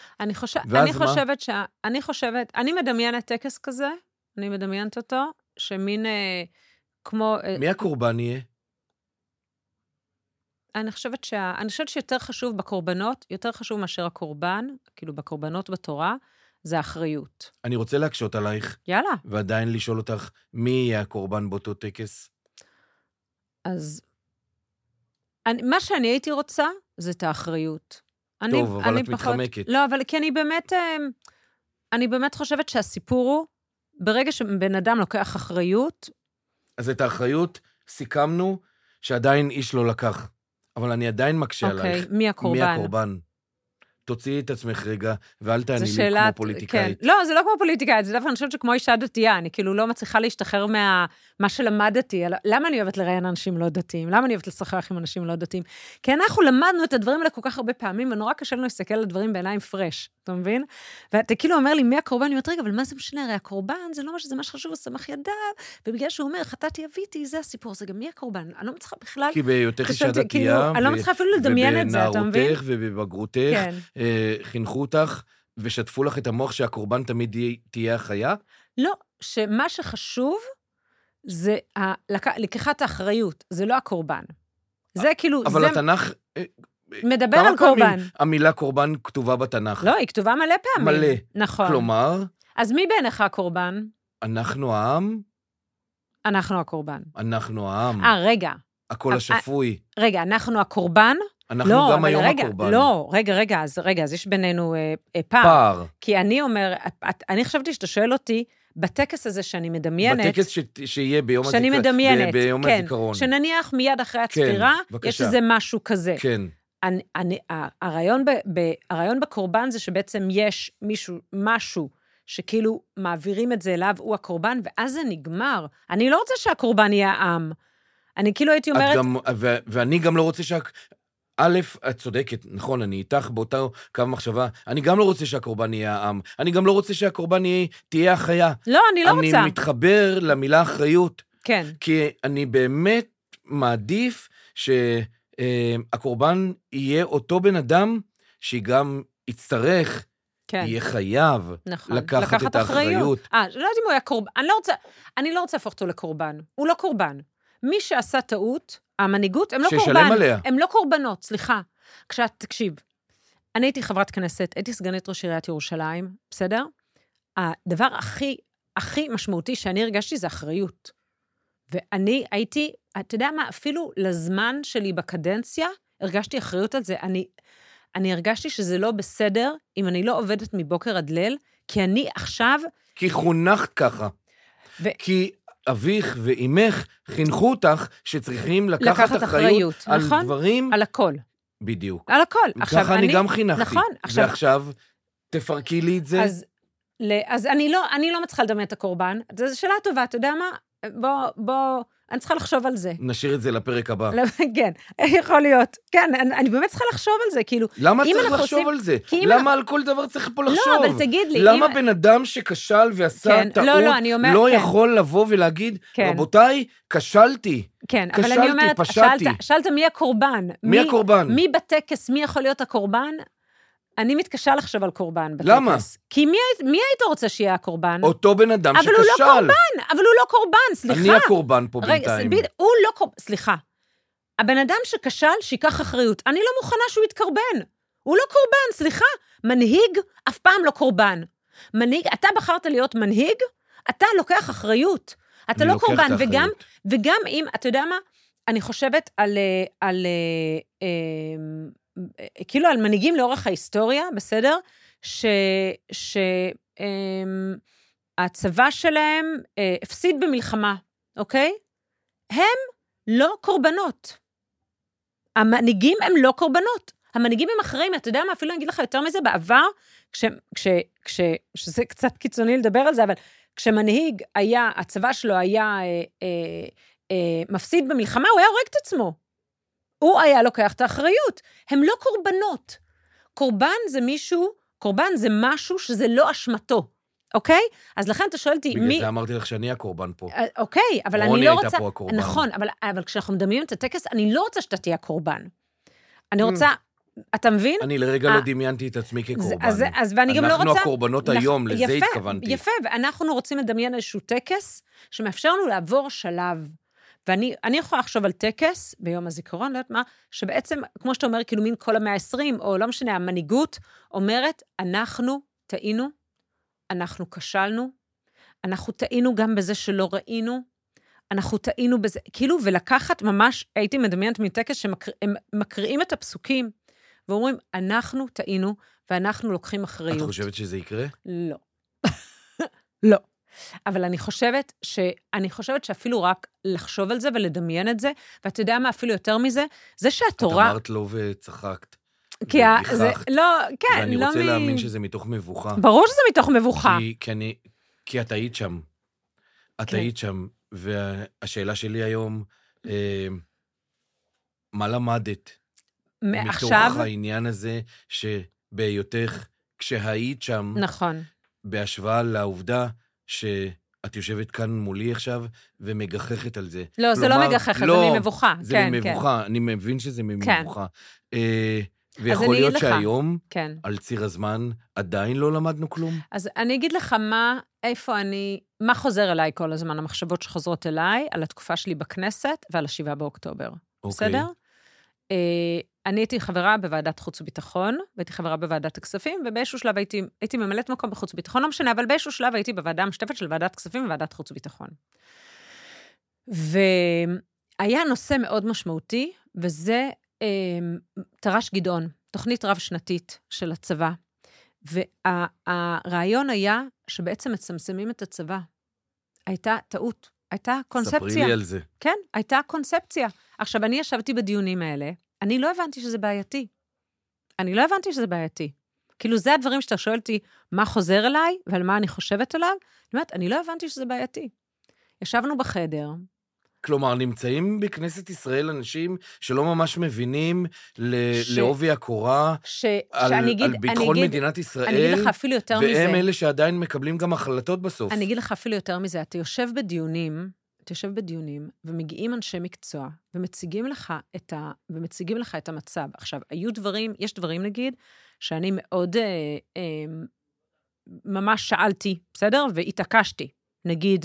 אני מדמיינת טקס כזה, אני מדמיינת אותו, שמין כמו... מי הקורבן יהיה? אני חושבת שיותר חשוב בקורבנות, יותר חשוב מאשר הקורבן, כאילו בקורבנות בתורה, זה האחריות. אני רוצה להקשות עלייך. יאללה. ועדיין לשאול אותך, מי יהיה הקורבן באותו טקס? אז, מה שאני הייתי רוצה, זה את האחריות. טוב, אבל את מתחמקת. לא, אבל כי אני באמת חושבת שהסיפור הוא, ברגע שבן אדם לוקח אחריות... אז את האחריות סיכמנו שעדיין איש לא לקח. אבל אני עדיין מקשה עלייך. אוקיי, מי הקורבן? מי הקורבן? תוציאי את עצמך רגע, ואל תעני לי כמו פוליטיקאית. כן. לא, זה לא כמו פוליטיקאית, זה דווקא אני חושבת שכמו אישה דתייה, אני כאילו לא מצליחה להשתחרר מה שלמדתי. למה אני אוהבת לראיין אנשים לא דתיים? למה אני אוהבת לשחק עם אנשים לא דתיים? כי אנחנו למדנו את הדברים האלה כל כך הרבה פעמים, ונורא קשה לנו להסתכל על הדברים בעיניים פרש, אתה מבין? ואתה כאילו אומר לי, מי הקורבן? אני אומרת, רגע, אבל מה זה משנה? הרי הקורבן, זה לא מה שזה מה שחשוב, שמח ידיו, ובגלל שהוא אומר, חטאתי אביתי, זה הסיפור, זה גם מי הקורבן? אני לא מצליחה בכלל... כי בהיותך אישה דתייה, אני לא מצליחה אפילו לדמיין את זה, אתה מבין? ובנערותך ובבגרותך, חינכו אותך ושתפו לך את המוח שהקורבן תמיד תהיה החיה? לא, שמה שחשוב זה לקיחת האחריות, זה לא הקורבן. זה כאילו... אבל התנ"ך... מדבר על קורבן. כמה פעמים המילה קורבן כתובה בתנ"ך? לא, היא כתובה מלא פעמים. מלא. נכון. כלומר... אז מי בעיניך הקורבן? אנחנו העם? אנחנו הקורבן. אנחנו העם. רגע. הכל השפוי. רגע, אנחנו הקורבן? אנחנו גם היום הקורבן. לא, רגע, אז יש בינינו פער. כי אני חשבתי שאתה שואל אותי, בטקס הזה שאני מדמיינת... בטקס שיהיה ביום הזיכרון. שאני מדמיינת, כן. שנניח מיד אחרי הצפירה, יש איזה משהו כזה. כן. הרעיון בקורבן זה שבעצם יש משהו שכאילו מעבירים את זה אליו, הוא הקורבן, ואז זה נגמר. אני לא רוצה שהקורבן יהיה העם. אני כאילו הייתי אומרת... ואני גם לא רוצה את צודקת, נכון, אני איתך באותו קו מחשבה, אני גם לא רוצה שהקורבן יהיה העם, אני גם לא רוצה שהקורבן תהיה החיה. לא, אני לא רוצה. אני מתחבר למילה אחריות. כן. כי אני באמת מעדיף שהקורבן יהיה אותו בן אדם, שגם יצטרך, יהיה חייב לקחת את האחריות. לא יודעת אם הוא היה קורבן, אני לא רוצה להפוך אותו לקורבן, הוא לא קורבן. מי שעשה טעות, המנהיגות, הם לא קורבן. הם לא קורבנות, סליחה. תקשיב, אני הייתי חברת כנסת, הייתי סגנית ראש עיריית ירושלים, בסדר? הדבר הכי משמעותי שאני הרגשתי זה אחריות. ואני הייתי, אתה יודע מה, אפילו לזמן שלי בקדנציה, הרגשתי אחריות על זה. אני הרגשתי שזה לא בסדר, אם אני לא עובדת מבוקר עד ליל, כי אני עכשיו... כי חונכת ככה. כי... אביך ואימך חינכו אותך שצריכים לקחת אחריות על נכון? דברים... על הכל. בדיוק. על הכל. ככה אני גם חינכתי. נכון. ועכשיו תפרקי לי את זה. אז אני לא מצליחה לדמיין את הקורבן. זו שאלה טובה, אתה יודע מה? בוא, אני צריכה לחשוב על זה. נשאיר את זה לפרק הבא. כן, יכול להיות. כן, אני באמת צריכה לחשוב על זה, כאילו... למה צריך לחשוב על זה? למה על כל דבר צריך פה לחשוב? לא, אבל תגיד לי... למה בן אדם שכשל ועשה טעות, לא יכול לבוא ולהגיד, רבותיי, כשלתי. כן, אבל אני אומרת, שאלת מי הקורבן? מי הקורבן? מי בטקס, מי יכול להיות הקורבן? אני מתקשה לחשוב על קורבן בטקס. למה? כי מי היית רוצה שיהיה הקורבן? אותו בן אדם שכשל. אבל הוא לא קורבן, סליחה. אני הקורבן פה בינתיים. הוא לא קורבן, סליחה. הבן אדם שכשל, שיקח אחריות. אני לא מוכנה שהוא יתקרבן. הוא לא קורבן, סליחה. מנהיג אף פעם לא קורבן. מנהיג, אתה בחרת להיות מנהיג, אתה לוקח אחריות. אתה לא קורבן, וגם אם, אתה יודע מה? אני חושבת כאילו על מנהיגים לאורך ההיסטוריה, בסדר? שהצבא שלהם הפסיד במלחמה, אוקיי? הם לא קורבנות. המנהיגים הם לא קורבנות. המנהיגים הם אחרים, אתה יודע מה? אפילו אני אגיד לך יותר מזה, בעבר, שזה קצת קיצוני לדבר על זה, אבל כשמנהיג היה, הצבא שלו היה מפסיד במלחמה, הוא היה הורג את עצמו. הוא היה לוקח את האחריות. הם לא קורבנות. קורבן זה משהו שזה לא אשמתו. אוקיי? אז לכן אתה שואל אותי, בגלל זה אמרתי לך שאני הקורבן פה. אוקיי, אבל אני לא רוצה... נכון, אבל כשאנחנו מדמים את הטקס, אני לא רוצה שאתה תהיה הקורבן. אני רוצה... אתה מבין? אני לרגע לא דמיינתי את עצמי כקורבן. אז ואני גם לא רוצה... אנחנו הקורבנות היום, לזה התכוונתי. יפה, ואנחנו רוצים לדמיין איזשהו טקס, שמאפשר לנו לעבור שלב. ואני יכולה לחשוב על טקס, ביום הזיכרון, לא יודעת מה, שבעצם, כמו שאתה אומר, כאילו מין כל ה-120, או לא משנה, המנהיגות, אומרת, אנחנו טעינו, אנחנו כשלנו, אנחנו טעינו גם בזה שלא ראינו, אנחנו טעינו בזה, כאילו, ולקחת ממש, הייתי מדמיינת מטקס שהם מקריאים את הפסוקים, ואומרים, אנחנו טעינו, ואנחנו לוקחים אחריות. את חושבת שזה יקרה? לא. לא. אבל אני חושבת שאפילו רק לחשוב על זה ולדמיין את זה, ואתה יודע מה, אפילו יותר מזה, זה שהתורה... את אמרת לא וצחקת. כי זה, לא, כן, ואני רוצה להאמין שזה מתוך מבוכה. ברור שזה מתוך מבוכה. כי את היית שם. את היית שם, והשאלה שלי היום, מה למדת? מתוך העניין הזה, שבהיותך, כשהיית שם, נכון. בהשוואה לעובדה שאת יושבת כאן מולי עכשיו, ומגחכת על זה. לא, זה לא מגחכת, זה ממבוכה. זה ממבוכה, אני מבין שזה ממבוכה. ויכול להיות שהיום, על ציר הזמן, עדיין לא למדנו כלום? אז אני אגיד לך מה חוזר אליי כל הזמן, המחשבות שחוזרות אליי, על התקופה שלי בכנסת, ועל 7 באוקטובר. בסדר? אני הייתי חברה בוועדת חוץ וביטחון, והייתי חברה בוועדת הכספים, ובאיזשהו שלב הייתי ממלאת מקום בחוץ וביטחון, לא משנה, אבל באיזשהו שלב הייתי בוועדה המשותפת של ועדת כספים וועדת חוץ וביטחון. והיה נושא מאוד משמעותי, וזה תר"ש גדעון, תוכנית רב-שנתית של הצבא, והרעיון היה שבעצם מצמצמים את הצבא. הייתה טעות, הייתה קונספציה. ספרי לי על זה. כן, הייתה קונספציה. עכשיו, אני ישבתי בדיונים האלה, אני לא הבנתי שזה בעייתי. כאילו, זה הדברים שאתה שואל אותי, מה חוזר אליי, ועל מה אני חושבת עליו, אני לא הבנתי שזה בעייתי. ישבנו בחדר. כלומר, נמצאים בכנסת ישראל אנשים שלא ממש מבינים לעובי הקורה, על ביטחון מדינת ישראל, אני אגיד לך אפילו יותר מזה. והם אלה שעדיין מקבלים גם החלטות בסוף. אני אגיד לך אפילו יותר מזה, אתה יושב בדיונים, ומגיעים אנשי מקצוע, ומציגים לך את המצב. עכשיו, יש דברים נגיד, שאני מאוד ממש שאלתי, בסדר? והתעקשתי, נגיד,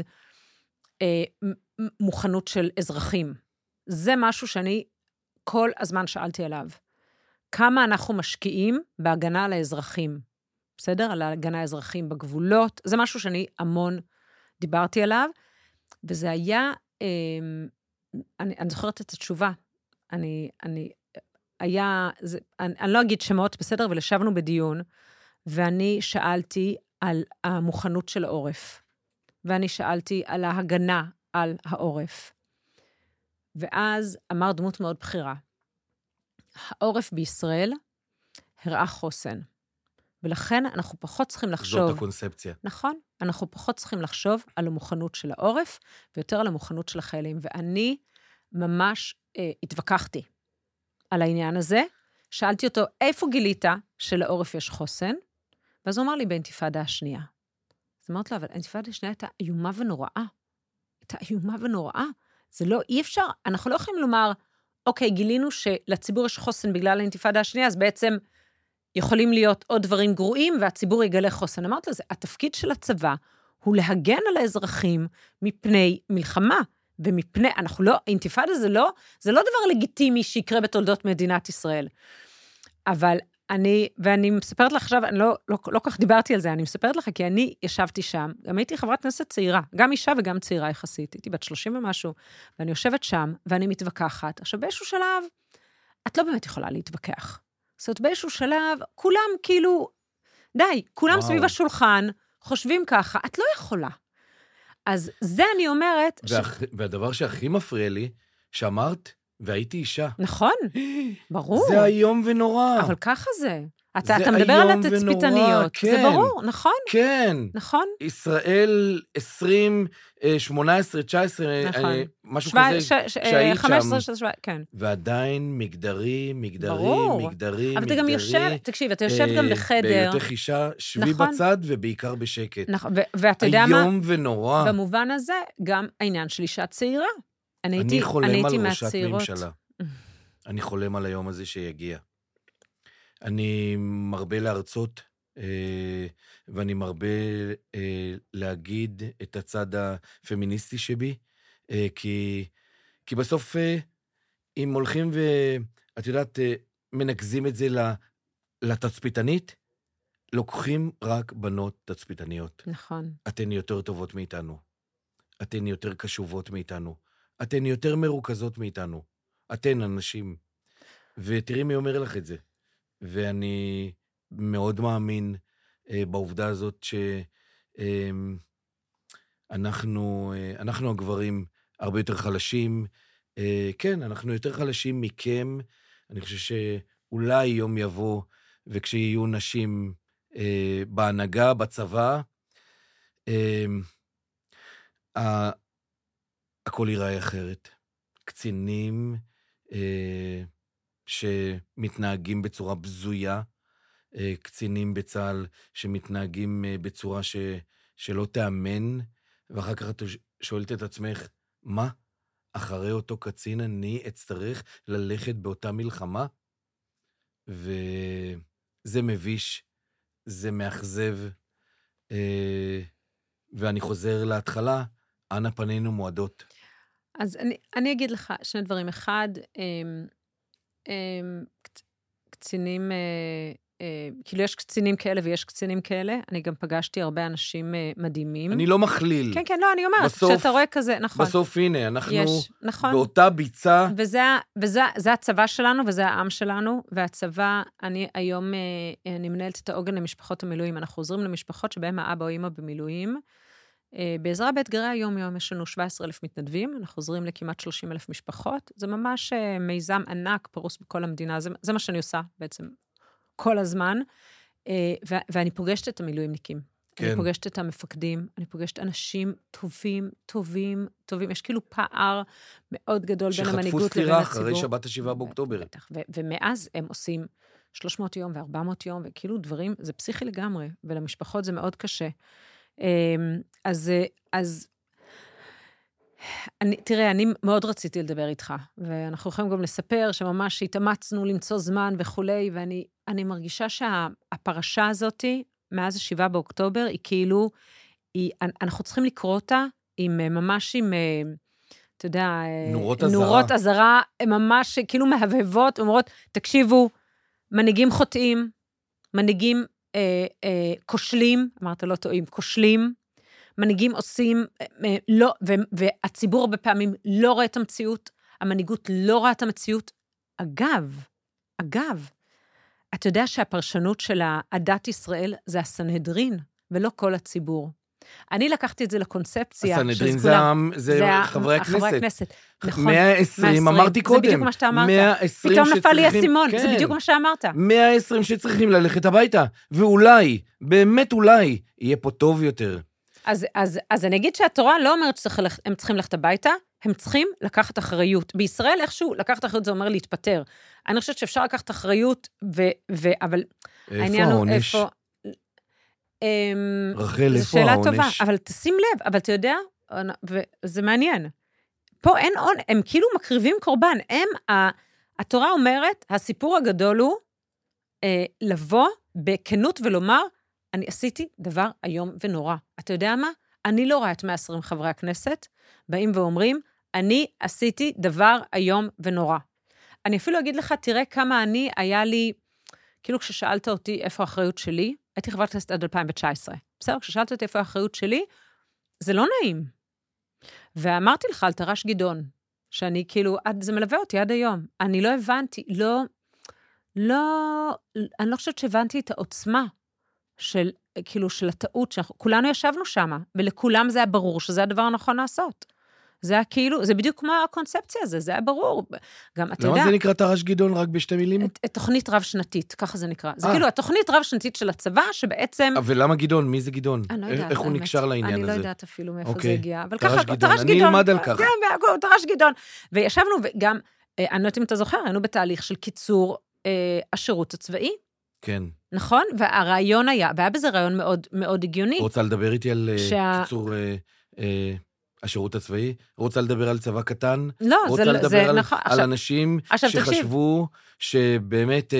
מוכנות של אזרחים. זה משהו שאני כל הזמן שאלתי עליו. כמה אנחנו משקיעים בהגנה על האזרחים, בסדר? על ההגנה האזרחים בגבולות, זה משהו שאני המון דיברתי עליו, וזה היה, אני זוכרת את התשובה, אני לא אגיד שמות, בסדר, אבל ישבנו בדיון, ואני שאלתי על המוכנות של העורף, ואני שאלתי על ההגנה על העורף. ואז אמר דמות מאוד בחירה, העורף בישראל הראה חוסן, ולכן אנחנו פחות צריכים לחשוב... זאת הקונספציה. נכון, אנחנו פחות צריכים לחשוב על המוכנות של העורף, ויותר על המוכנות של החיילים. ואני ממש התווכחתי על העניין הזה, שאלתי אותו, איפה גילית שלעורף יש חוסן? ואז הוא אמר לי, באינתיפאדה השנייה. אז אמרת לו, אבל האינתיפאדה השנייה הייתה איומה ונוראה. זה לא, אי אפשר, אנחנו לא יכולים לומר, אוקיי, גילינו שלציבור יש חוסן בגלל האינתיפאדה השנייה, אז בעצם יכולים להיות עוד דברים גרועים, והציבור יגלה חוסן. אמרת לזה, התפקיד של הצבא הוא להגן על האזרחים מפני מלחמה. ומפני, אנחנו לא, אינתיפאדה זה לא דבר לגיטימי שיקרה בתולדות מדינת ישראל. אבל ואני מספרת לך עכשיו, אני לא כך דיברתי על זה, אני מספרת לך, כי אני ישבתי שם, גם הייתי חברת כנסת צעירה, גם אישה וגם צעירה יחסית, הייתי בת 30 ומשהו, ואני יושבת שם, ואני מתווכחת. עכשיו, באיזשהו שלב, את לא באמת יכולה להתווכח. זאת אומרת, באיזשהו שלב, כולם כאילו, די, כולם סביב השולחן, חושבים ככה, את לא יכולה. אז זה אני אומרת... והדבר שהכי מפריע לי, שאמרת, והייתי אישה. נכון, ברור. זה היום ונורא. אבל ככה זה. אתה מדבר על התצפיתניות. כן. זה ברור, נכון? כן. נכון? ישראל 20, 18, 19, נכון. משהו כזה, שהיית 15, שם. כן. ועדיין מגדרי. ברור. אבל אתה גם יושב, תקשיב, אתה יושב גם בחדר. בהיותך אישה, שבי בצד ובעיקר בשקט. נכון, ואתה יודע מה? היום ונורא. במובן הזה, גם העניין של אישה צעירה. אני חולם על ראשת ממשלה. אני חולם על היום הזה שיגיע. אני מרבה להרצות, ואני מרבה להגיד את הצד הפמיניסטי שבי, כי בסוף, אם הולכים ואת יודעת, מנקזים את זה לתצפיתנית, לוקחים רק בנות תצפיתניות. נכון. אתן יותר טובות מאיתנו. אתן יותר קשובות מאיתנו. אתן יותר מרוכזות מאיתנו. אתן אנשים. ותראי מי אומר לך את זה. ואני מאוד מאמין בעובדה הזאת שאנחנו הגברים הרבה יותר חלשים. כן, אנחנו יותר חלשים מכם. אני חושב שאולי יום יבוא, וכשיהיו נשים בהנהגה, בצבא, הכל ייראה אחרת. קצינים שמתנהגים בצורה בזויה, קצינים בצה"ל שמתנהגים בצורה שלא תאמן, ואחר כך את שואלת את עצמך, מה? אחרי אותו קצין אני אצטרך ללכת באותה מלחמה? וזה מביש, זה מאכזב, ואני חוזר להתחלה, אנה פנינו מועדות. אז אני אגיד לך שני דברים. אחד, קצינים, כאילו יש קצינים כאלה ויש קצינים כאלה, אני גם פגשתי הרבה אנשים מדהימים. אני לא מכליל. כן, כן, לא, אני אומרת, שאתה רואה כזה, נכון. בסוף הנה, אנחנו נכון. באותה ביצה. וזה הצבא שלנו, וזה העם שלנו, והצבא, אני היום, אני מנהלת את העוגן למשפחות המילואים, אנחנו עוזרים למשפחות שבהם האבא או אמא במילואים, בעזרה באתגרי היום-יום יש לנו 17,000 מתנדבים, אנחנו עוזרים לכמעט 30,000 משפחות, זה ממש מיזם ענק פרוס בכל המדינה, זה מה שאני עושה בעצם כל הזמן, ואני פוגשת את המילואימניקים, כן. אני פוגשת את המפקדים, אני פוגשת אנשים טובים, יש כאילו פער מאוד גדול בין המנהיגות לבין הציבור. שחטפו סטירה אחרי שבת 7 באוקטובר. ומאז הם עושים 300 יום ו400 יום, וכאילו דברים, זה פסיכי לגמרי, ולמשפחות זה מאוד קשה. אז תראה, אני מאוד רציתי לדבר איתך, ואנחנו יכולים גם לספר שממש התאמצנו למצוא זמן וכולי, ואני מרגישה שהפרשה הזאת, מאז 7 באוקטובר, היא כאילו, אנחנו צריכים לקרוא אותה, ממש עם, אתה יודע, נורות אזהרה, הן ממש כאילו מהבהבות, אומרות, תקשיבו, מנהיגים חוטאים, מנהיגים כושלים, אמרת לא טועים, כושלים, מנהיגים עושים, לא, והציבור הרבה פעמים לא רואה את המציאות, המנהיגות לא רואה את המציאות. אגב, אתה יודע שהפרשנות של הדת ישראל זה הסנהדרין, ולא כל הציבור. אני לקחתי את זה לקונספציה. הסנהדרין זה חברי הכנסת. נכון. 120, אמרתי קודם. זה בדיוק מה שאתה אמרת. 120 פתאום נפל לי הסימון, זה בדיוק מה שאמרת. 120 שצריכים ללכת הביתה, ואולי, באמת אולי, יהיה פה טוב יותר. אז אני אגיד שהתורה לא אומרת שהם צריכים ללכת הביתה, הם צריכים לקחת אחריות. בישראל איכשהו לקחת אחריות זה אומר להתפטר. אני חושבת שאפשר לקחת אחריות, אבל העניין הוא איפה... רחל, איפה שאלה העונש? טובה, אבל תשים לב, אבל אתה יודע, וזה מעניין. פה אין עונש, הם כאילו מקריבים קורבן. התורה אומרת, הסיפור הגדול הוא לבוא בכנות ולומר, אני עשיתי דבר היום ונורא. אתה יודע מה? אני לא רואה את 120 חברי הכנסת, באים ואומרים, אני עשיתי דבר היום ונורא. אני אפילו אגיד לך, תראה כמה היה לי, כאילו כששאלת אותי איפה האחריות שלי, הייתי חברת כנסת עד 2019. בסדר, כששאלת אותי איפה האחריות שלי, זה לא נעים. ואמרתי לך על תר"ש גדעון, שאני כאילו, זה מלווה אותי עד היום. אני לא הבנתי, אני לא חושבת שהבנתי את העוצמה של, כאילו, של הטעות, כולנו ישבנו שם, ולכולם זה היה ברור שזה הדבר הנכון לעשות. זה היה כאילו, זה בדיוק כמו הקונספציה הזה, זה היה ברור. גם, אתה יודע... למה זה נקרא תר"ש גדעון רק בשתי מילים? תוכנית רב-שנתית, ככה זה נקרא. זה כאילו התוכנית רב-שנתית של הצבא, שבעצם... ולמה גדעון? מי זה גדעון? אני לא יודעת. איך הוא נקשר לעניין הזה? אני לא יודעת אפילו מאיפה זה הגיע. אבל ככה, תר"ש גדעון, אני אלמד על כך. כן, תר"ש גדעון. וישבנו, וגם, אני לא יודעת אם אתה זוכר, היינו בתהליך של קיצור השירות הצבאי. כן. נכון? והרעיון היה, והיה בזה רעיון מאוד, מאוד הגיוני. רוצה לדבר איתי על קיצור השירות הצבאי? רוצה לדבר על צבא קטן? לא, רוצה לדבר על אנשים שחשבו שבאמת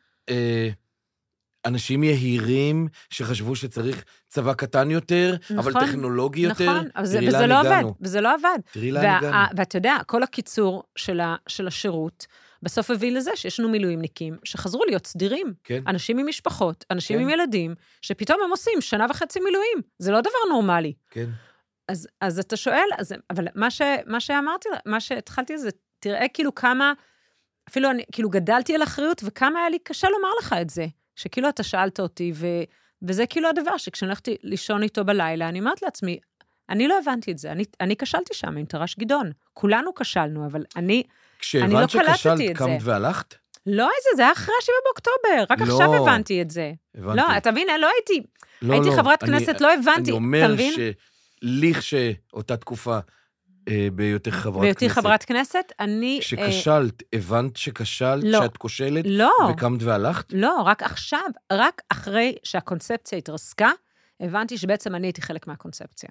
אנשים יהירים, שחשבו שצריך צבא קטן יותר, אבל טכנולוגי יותר. נכון, וזה לא עבד, וזה לא עבד. תראי לאן הגענו. ואתה יודע, כל הקיצור של השירות, בסוף הביא לזה שיש לנו מילואימניקים שחזרו להיות סדירים. כן. אנשים עם משפחות, אנשים עם ילדים, שפתאום הם עושים 1.5 מילואים. זה לא דבר נורמלי. כן. אז אתה שואל, אבל מה שאמרתי, מה שהתחלתי זה, תראה כאילו כמה, אפילו אני כאילו גדלתי על אחריות, וכמה היה לי קשה לומר לך את זה, שכאילו אתה שאלת אותי, וזה כאילו הדבר, שכשאני הולכתי לישון איתו בלילה, אני אומרת לעצמי, אני לא הבנתי את זה, אני כשלתי שם עם תר"ש גדעון, כולנו כשלנו, אבל אני לא קלטתי את זה. כשהבנת שכשלת, קמת והלכת? לא, זה היה אחרי 7 באוקטובר, רק עכשיו הבנתי את זה. הבנתי. לא, אתה מבין, לא הייתי חברת כנסת, לא הבנתי, אתה מבין? אני אומר שליך שאותה תקופה, בהיותי חברת כנסת. בהיותי חברת כנסת, כשכשלת, הבנת שכשלת, שאת כושלת, וקמת והלכת? לא, רק עכשיו, רק אחרי שהקונספציה התרסקה, הבנתי שבעצם אני הייתי חלק מהקונספציה.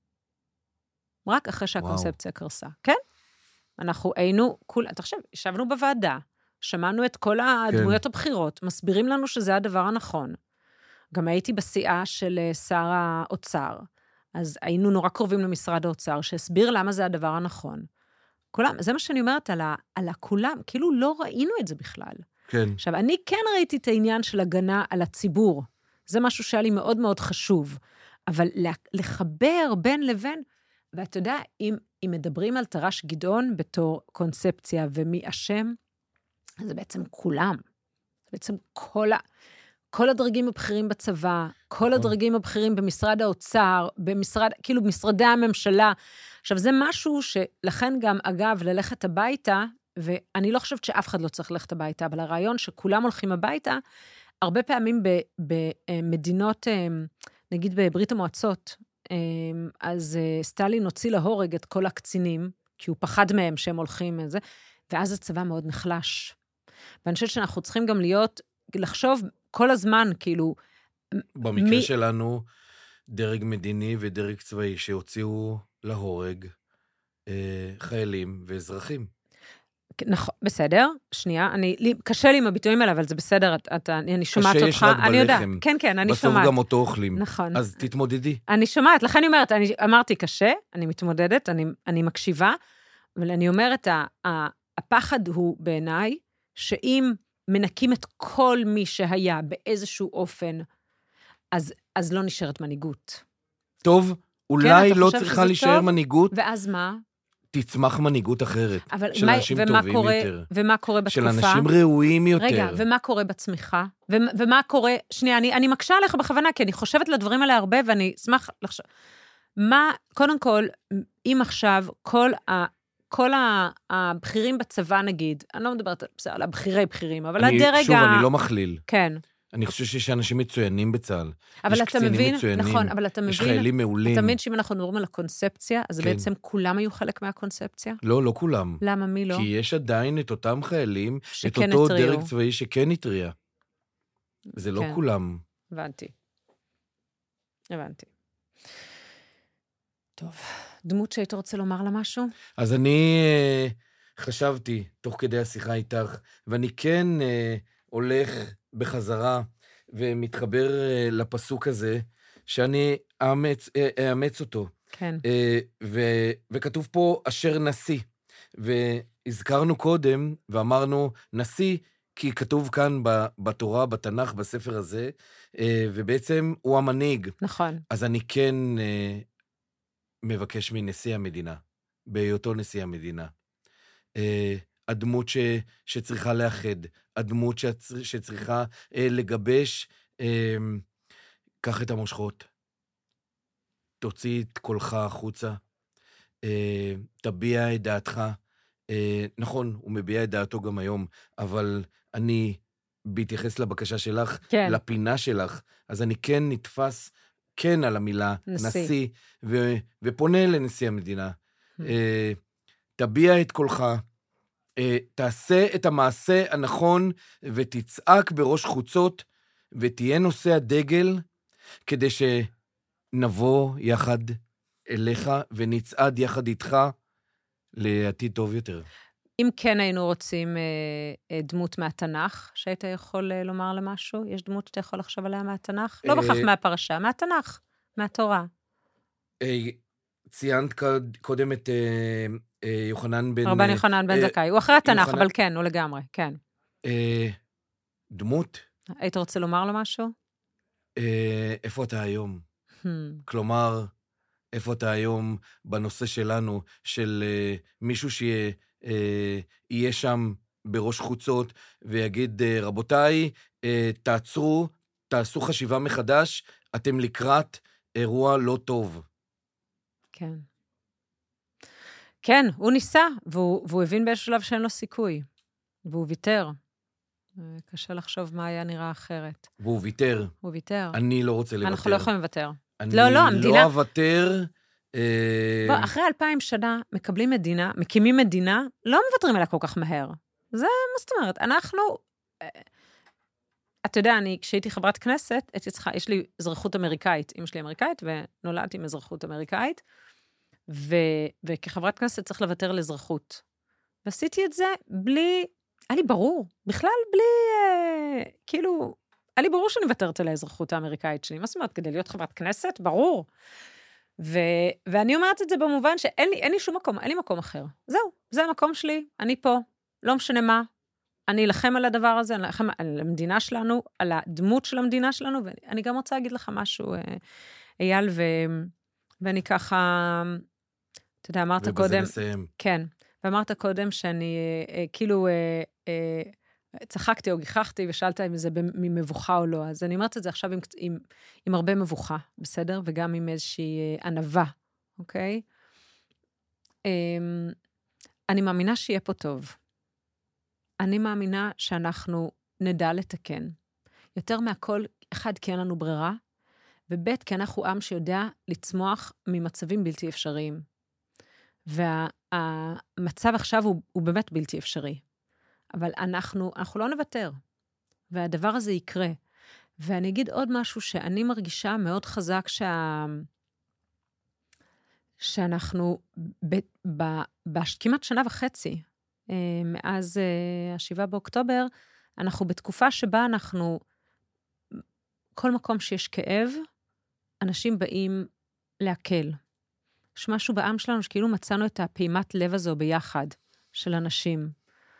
רק אחרי שהקונספציה קרסה, כן? אנחנו היינו, אתה חושב, ישבנו בוועדה, שמענו את כל הדמויות הבחירות, מסבירים לנו שזה הדבר הנכון. גם הייתי בסיעה של שר האוצר, אז היינו נורא קרובים למשרד האוצר, שהסביר למה זה הדבר הנכון. כולם, זה מה שאני אומרת על הכולם, כאילו לא ראינו את זה בכלל. כן. עכשיו, אני כן ראיתי את העניין של הגנה על הציבור. זה משהו שהיה לי מאוד מאוד חשוב. אבל לחבר בין לבין, ואתה יודע, אם מדברים על תר"ש גדעון בתור קונספציה ומי אשם, זה בעצם כולם. זה בעצם כל הדרגים הבכירים בצבא, כל הדרגים הבכירים במשרד האוצר, כאילו במשרדי הממשלה. עכשיו, זה משהו שלכן גם, אגב, ללכת הביתה, ואני לא חושבת שאף אחד לא צריך ללכת הביתה, אבל הרעיון שכולם הולכים הביתה, הרבה פעמים במדינות, נגיד בברית המועצות, אז סטלין הוציא להורג את כל הקצינים, כי הוא פחד מהם שהם הולכים את זה, ואז הצבא מאוד נחלש. ואני חושבת שאנחנו צריכים גם לחשוב כל הזמן, כאילו... במקרה שלנו, דרג מדיני ודרג צבאי שהוציאו להורג חיילים ואזרחים. נכון, בסדר, שנייה, קשה לי עם הביטויים האלה, אבל זה בסדר, אני שומעת אותך. קשה יש רק בלחם. כן, אני שומעת. בסוף גם אותו אוכלים. נכון. אז תתמודדי. אני שומעת, לכן אני אומרת, אמרתי קשה, אני מתמודדת, אני מקשיבה, אבל אני אומרת, הפחד הוא בעיניי, שאם מנקים את כל מי שהיה באיזשהו אופן, אז לא נשארת מנהיגות. טוב, אולי לא צריכה להישאר מנהיגות. ואז מה? תצמח מנהיגות אחרת, של אנשים טובים יותר. ומה קורה בתקופה? של אנשים ראויים יותר. רגע, ומה קורה בצמיחה? ומה קורה, שנייה, אני מקשה עליך בכוונה, כי אני חושבת לדברים האלה הרבה, ואני אשמח לחשוב. קודם כל, אם עכשיו כל הבכירים בצבא, נגיד, אני לא מדברת על הבכירים, אבל הדרג שוב, אני לא מכליל. כן. אני חושב שיש אנשים מצוינים בצה"ל. אבל אתה מבין, נכון, אבל אתה מבין, יש חיילים מעולים. אתה מבין שאם אנחנו מדברים על הקונספציה, אז בעצם כולם היו חלק מהקונספציה? לא, לא כולם. למה, מי לא? כי יש עדיין את אותם חיילים, את אותו דרג צבאי שכן התריע. זה לא כולם. הבנתי. טוב, דמות שהיית רוצה לומר לה משהו? אז אני חשבתי, תוך כדי השיחה איתך, ואני כן הולך בחזרה ומתחבר לפסוק הזה, שאני אאמץ אותו. כן. וכתוב פה אשר נשיא, והזכרנו קודם, ואמרנו נשיא, כי כתוב כאן בתורה, בתנ"ך, בספר הזה, ובעצם הוא המנהיג. נכון. אז אני כן מבקש מנשיא המדינה, בהיותו נשיא המדינה. הדמות שצריכה לאחד, הדמות שצריכה לגבש, קח את המושכות, תוציא את קולך החוצה, תביע את דעתך. נכון, הוא מביע את דעתו גם היום, אבל אני, בהתייחס לבקשה שלך, כן. לפינה שלך, אז אני כן נתפס, כן על המילה נשיא, ופונה לנשיא המדינה. תביע את קולך, תעשה את המעשה הנכון, ותצעק בראש חוצות, ותהיה נושא הדגל, כדי שנבוא יחד אליך, ונצעד יחד איתך, לעתיד טוב יותר. אם כן היינו רוצים דמות מהתנ"ך, שהיית יכול לומר למשהו? יש דמות שאתה יכול לחשוב עליה מהתנ"ך? לא בכך מהפרשה, מהתנ"ך, מהתורה. ציינת קודם את יוחנן בן... רבן יוחנן בן זכאי. הוא אחרי התנ"ך, אבל כן, הוא לגמרי, כן. דמות? היית רוצה לומר לו משהו? איפה אתה היום? כלומר, איפה אתה היום בנושא שלנו, של מישהו שיהיה שם בראש חוצות, ויגיד, רבותיי, תעצרו, תעשו חשיבה מחדש, אתם לקראת אירוע לא טוב. כן. כן, הוא ניסה, והוא הבין באיזשהו שלב שאין לו סיכוי, והוא ויתר. קשה לחשוב מה היה נראה אחרת. והוא ויתר. הוא ויתר. אני לא רוצה לוותר. אנחנו לא יכולים לוותר. לא, המדינה... לא אוותר... אחרי 2000 שנה מקבלים מדינה, מקימים מדינה, לא מוותרים עליה כל כך מהר. זה מה זאת אומרת. אנחנו... אתה יודע, כשהייתי חברת כנסת, יש לי אזרחות אמריקאית. אמא שלי אמריקאית, ונולדתי עם אזרחות אמריקאית, וכחברת כנסת צריך לוותר לאזרחות. ועשיתי את זה בלי... היה לי ברור, בכלל בלי... כאילו... היה לי ברור שאני וותרת על האזרחות האמריקאית שלי. מה זאת אומרת? כדי להיות חברת כנסת? ברור. ואני אומרת את זה במובן שאין לי שום מקום, אין לי מקום אחר. זהו, זה המקום שלי, אני פה, לא משנה מה. אני אלחם על הדבר הזה, אני אלחם על המדינה שלנו, על הדמות של המדינה שלנו, ואני גם רוצה להגיד לך משהו, אייל, ואני ככה, אתה יודע, אמרת קודם... ובזה נסיים. כן, ואמרת קודם שאני כאילו... צחקתי או גיחכתי ושאלת אם זה ממבוכה או לא, אז אני אומרת את זה עכשיו עם הרבה מבוכה, בסדר? וגם עם איזושהי ענווה, אוקיי? אני מאמינה שיהיה פה טוב. אני מאמינה שאנחנו נדע לתקן. יותר מהכל, אחד, כי אין לנו ברירה, וב' כי אנחנו עם שיודע לצמוח ממצבים בלתי אפשריים. והמצב עכשיו הוא באמת בלתי אפשרי. אבל אנחנו לא נוותר, והדבר הזה יקרה. ואני אגיד עוד משהו שאני מרגישה מאוד חזק שאנחנו כמעט שנה וחצי, מאז 7 באוקטובר, אנחנו בתקופה שבה כל מקום שיש כאב, אנשים באים להקל. יש משהו בעם שלנו שכאילו מצאנו את הפעימת לב הזו ביחד של אנשים.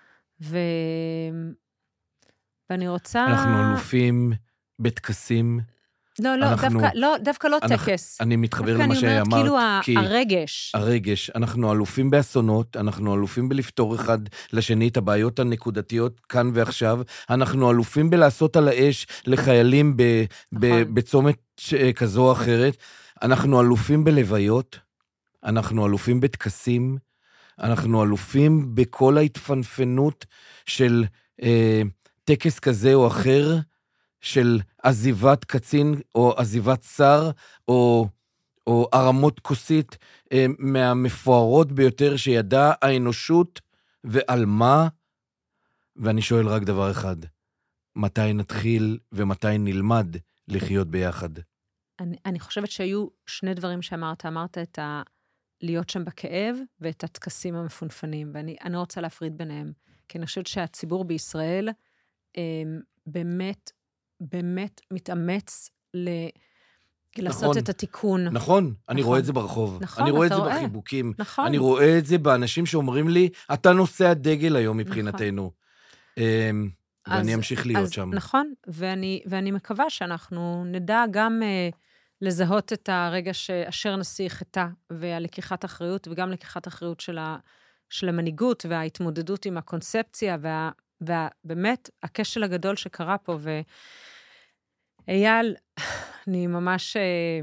ואני רוצה... אנחנו אלופים בטקסים. דווקא לא טקס. אני מתחבר למה שאמרת. כאילו הרגש. הרגש. אנחנו אלופים באסונות, אנחנו אלופים בלפתור אחד לשני את הבעיות הנקודתיות כאן ועכשיו. אנחנו אלופים בלעשות על האש לחיילים בצומת כזו או אחרת. אנחנו אלופים בלוויות. אנחנו אלופים בטקסים. אנחנו אלופים בכל ההתפנפנות של טקס כזה או אחר, של עזיבת קצין או עזיבת שר, או הרמות כוסית מהמפוארות ביותר שידעה האנושות, ועל מה? ואני שואל רק דבר אחד, מתי נתחיל ומתי נלמד לחיות ביחד? אני חושבת שהיו שני דברים שאמרת. אמרת את להיות שם בכאב, ואת הטקסים המפונפנים, ואני רוצה להפריד ביניהם, כי אני חושבת שהציבור בישראל באמת מתאמץ לעשות את התיקון. נכון, אני רואה את זה ברחוב. נכון, אני רואה את זה בחיבוקים. נכון. אני רואה את זה באנשים שאומרים לי, אתה נושא הדגל היום מבחינתנו. ואני אמשיך להיות שם. נכון, ואני מקווה שאנחנו נדע גם לזהות את הרגע שאשר נשיא חטא, והלקיחת אחריות, וגם לקיחת אחריות של המנהיגות, וההתמודדות עם הקונספציה, ובאמת, הכשל הגדול שקרה פה, ואייל, אני ממש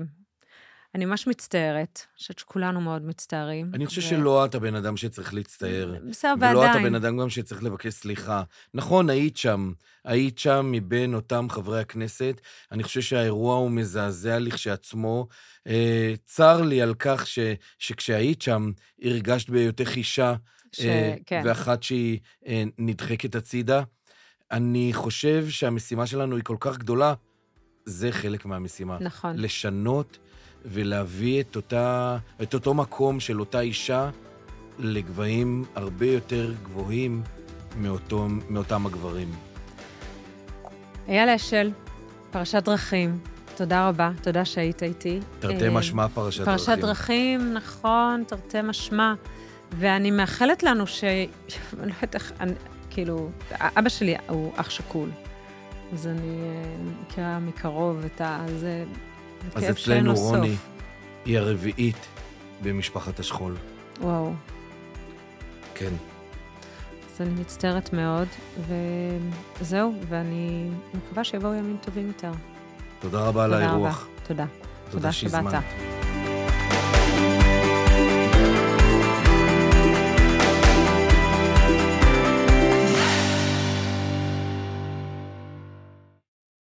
מצטערת, אני חושבת שכולנו מאוד מצטערים. אני חושב שלא אתה בן אדם שצריך להצטער. בסדר, ועדיין. ולא אתה בן אדם גם שצריך לבקש סליחה. נכון, היית שם מבין אותם חברי הכנסת. אני חושב שהאירוע הוא מזעזע לכשעצמו. צר לי על כך שכשהיית שם, הרגשת בהיותך אישה, ואחת שהיא נדחקת הצידה. אני חושב שהמשימה שלנו היא כל כך גדולה, זה חלק מהמשימה. נכון. לשנות ולהביא את אותו מקום של אותה אישה לגבהים הרבה יותר גבוהים מאותם הגברים. אייל אשל, פרשת דרכים, תודה רבה, תודה שהיית איתי. תרתי משמע פרשת דרכים. פרשת דרכים, נכון, תרתי משמע. ואני מאחלת לנו אני לא יודעת איך, כאילו, אבא שלי הוא אח שכול. אז אני מכירה מקרוב את זה. אז אצלנו רוני היא הרביעית במשפחת השכול. וואו. כן. אז אני מצטערת מאוד, וזהו, ואני מקווה שיבואו ימים טובים יותר. תודה רבה על האירוח. תודה. תודה שהזמנת.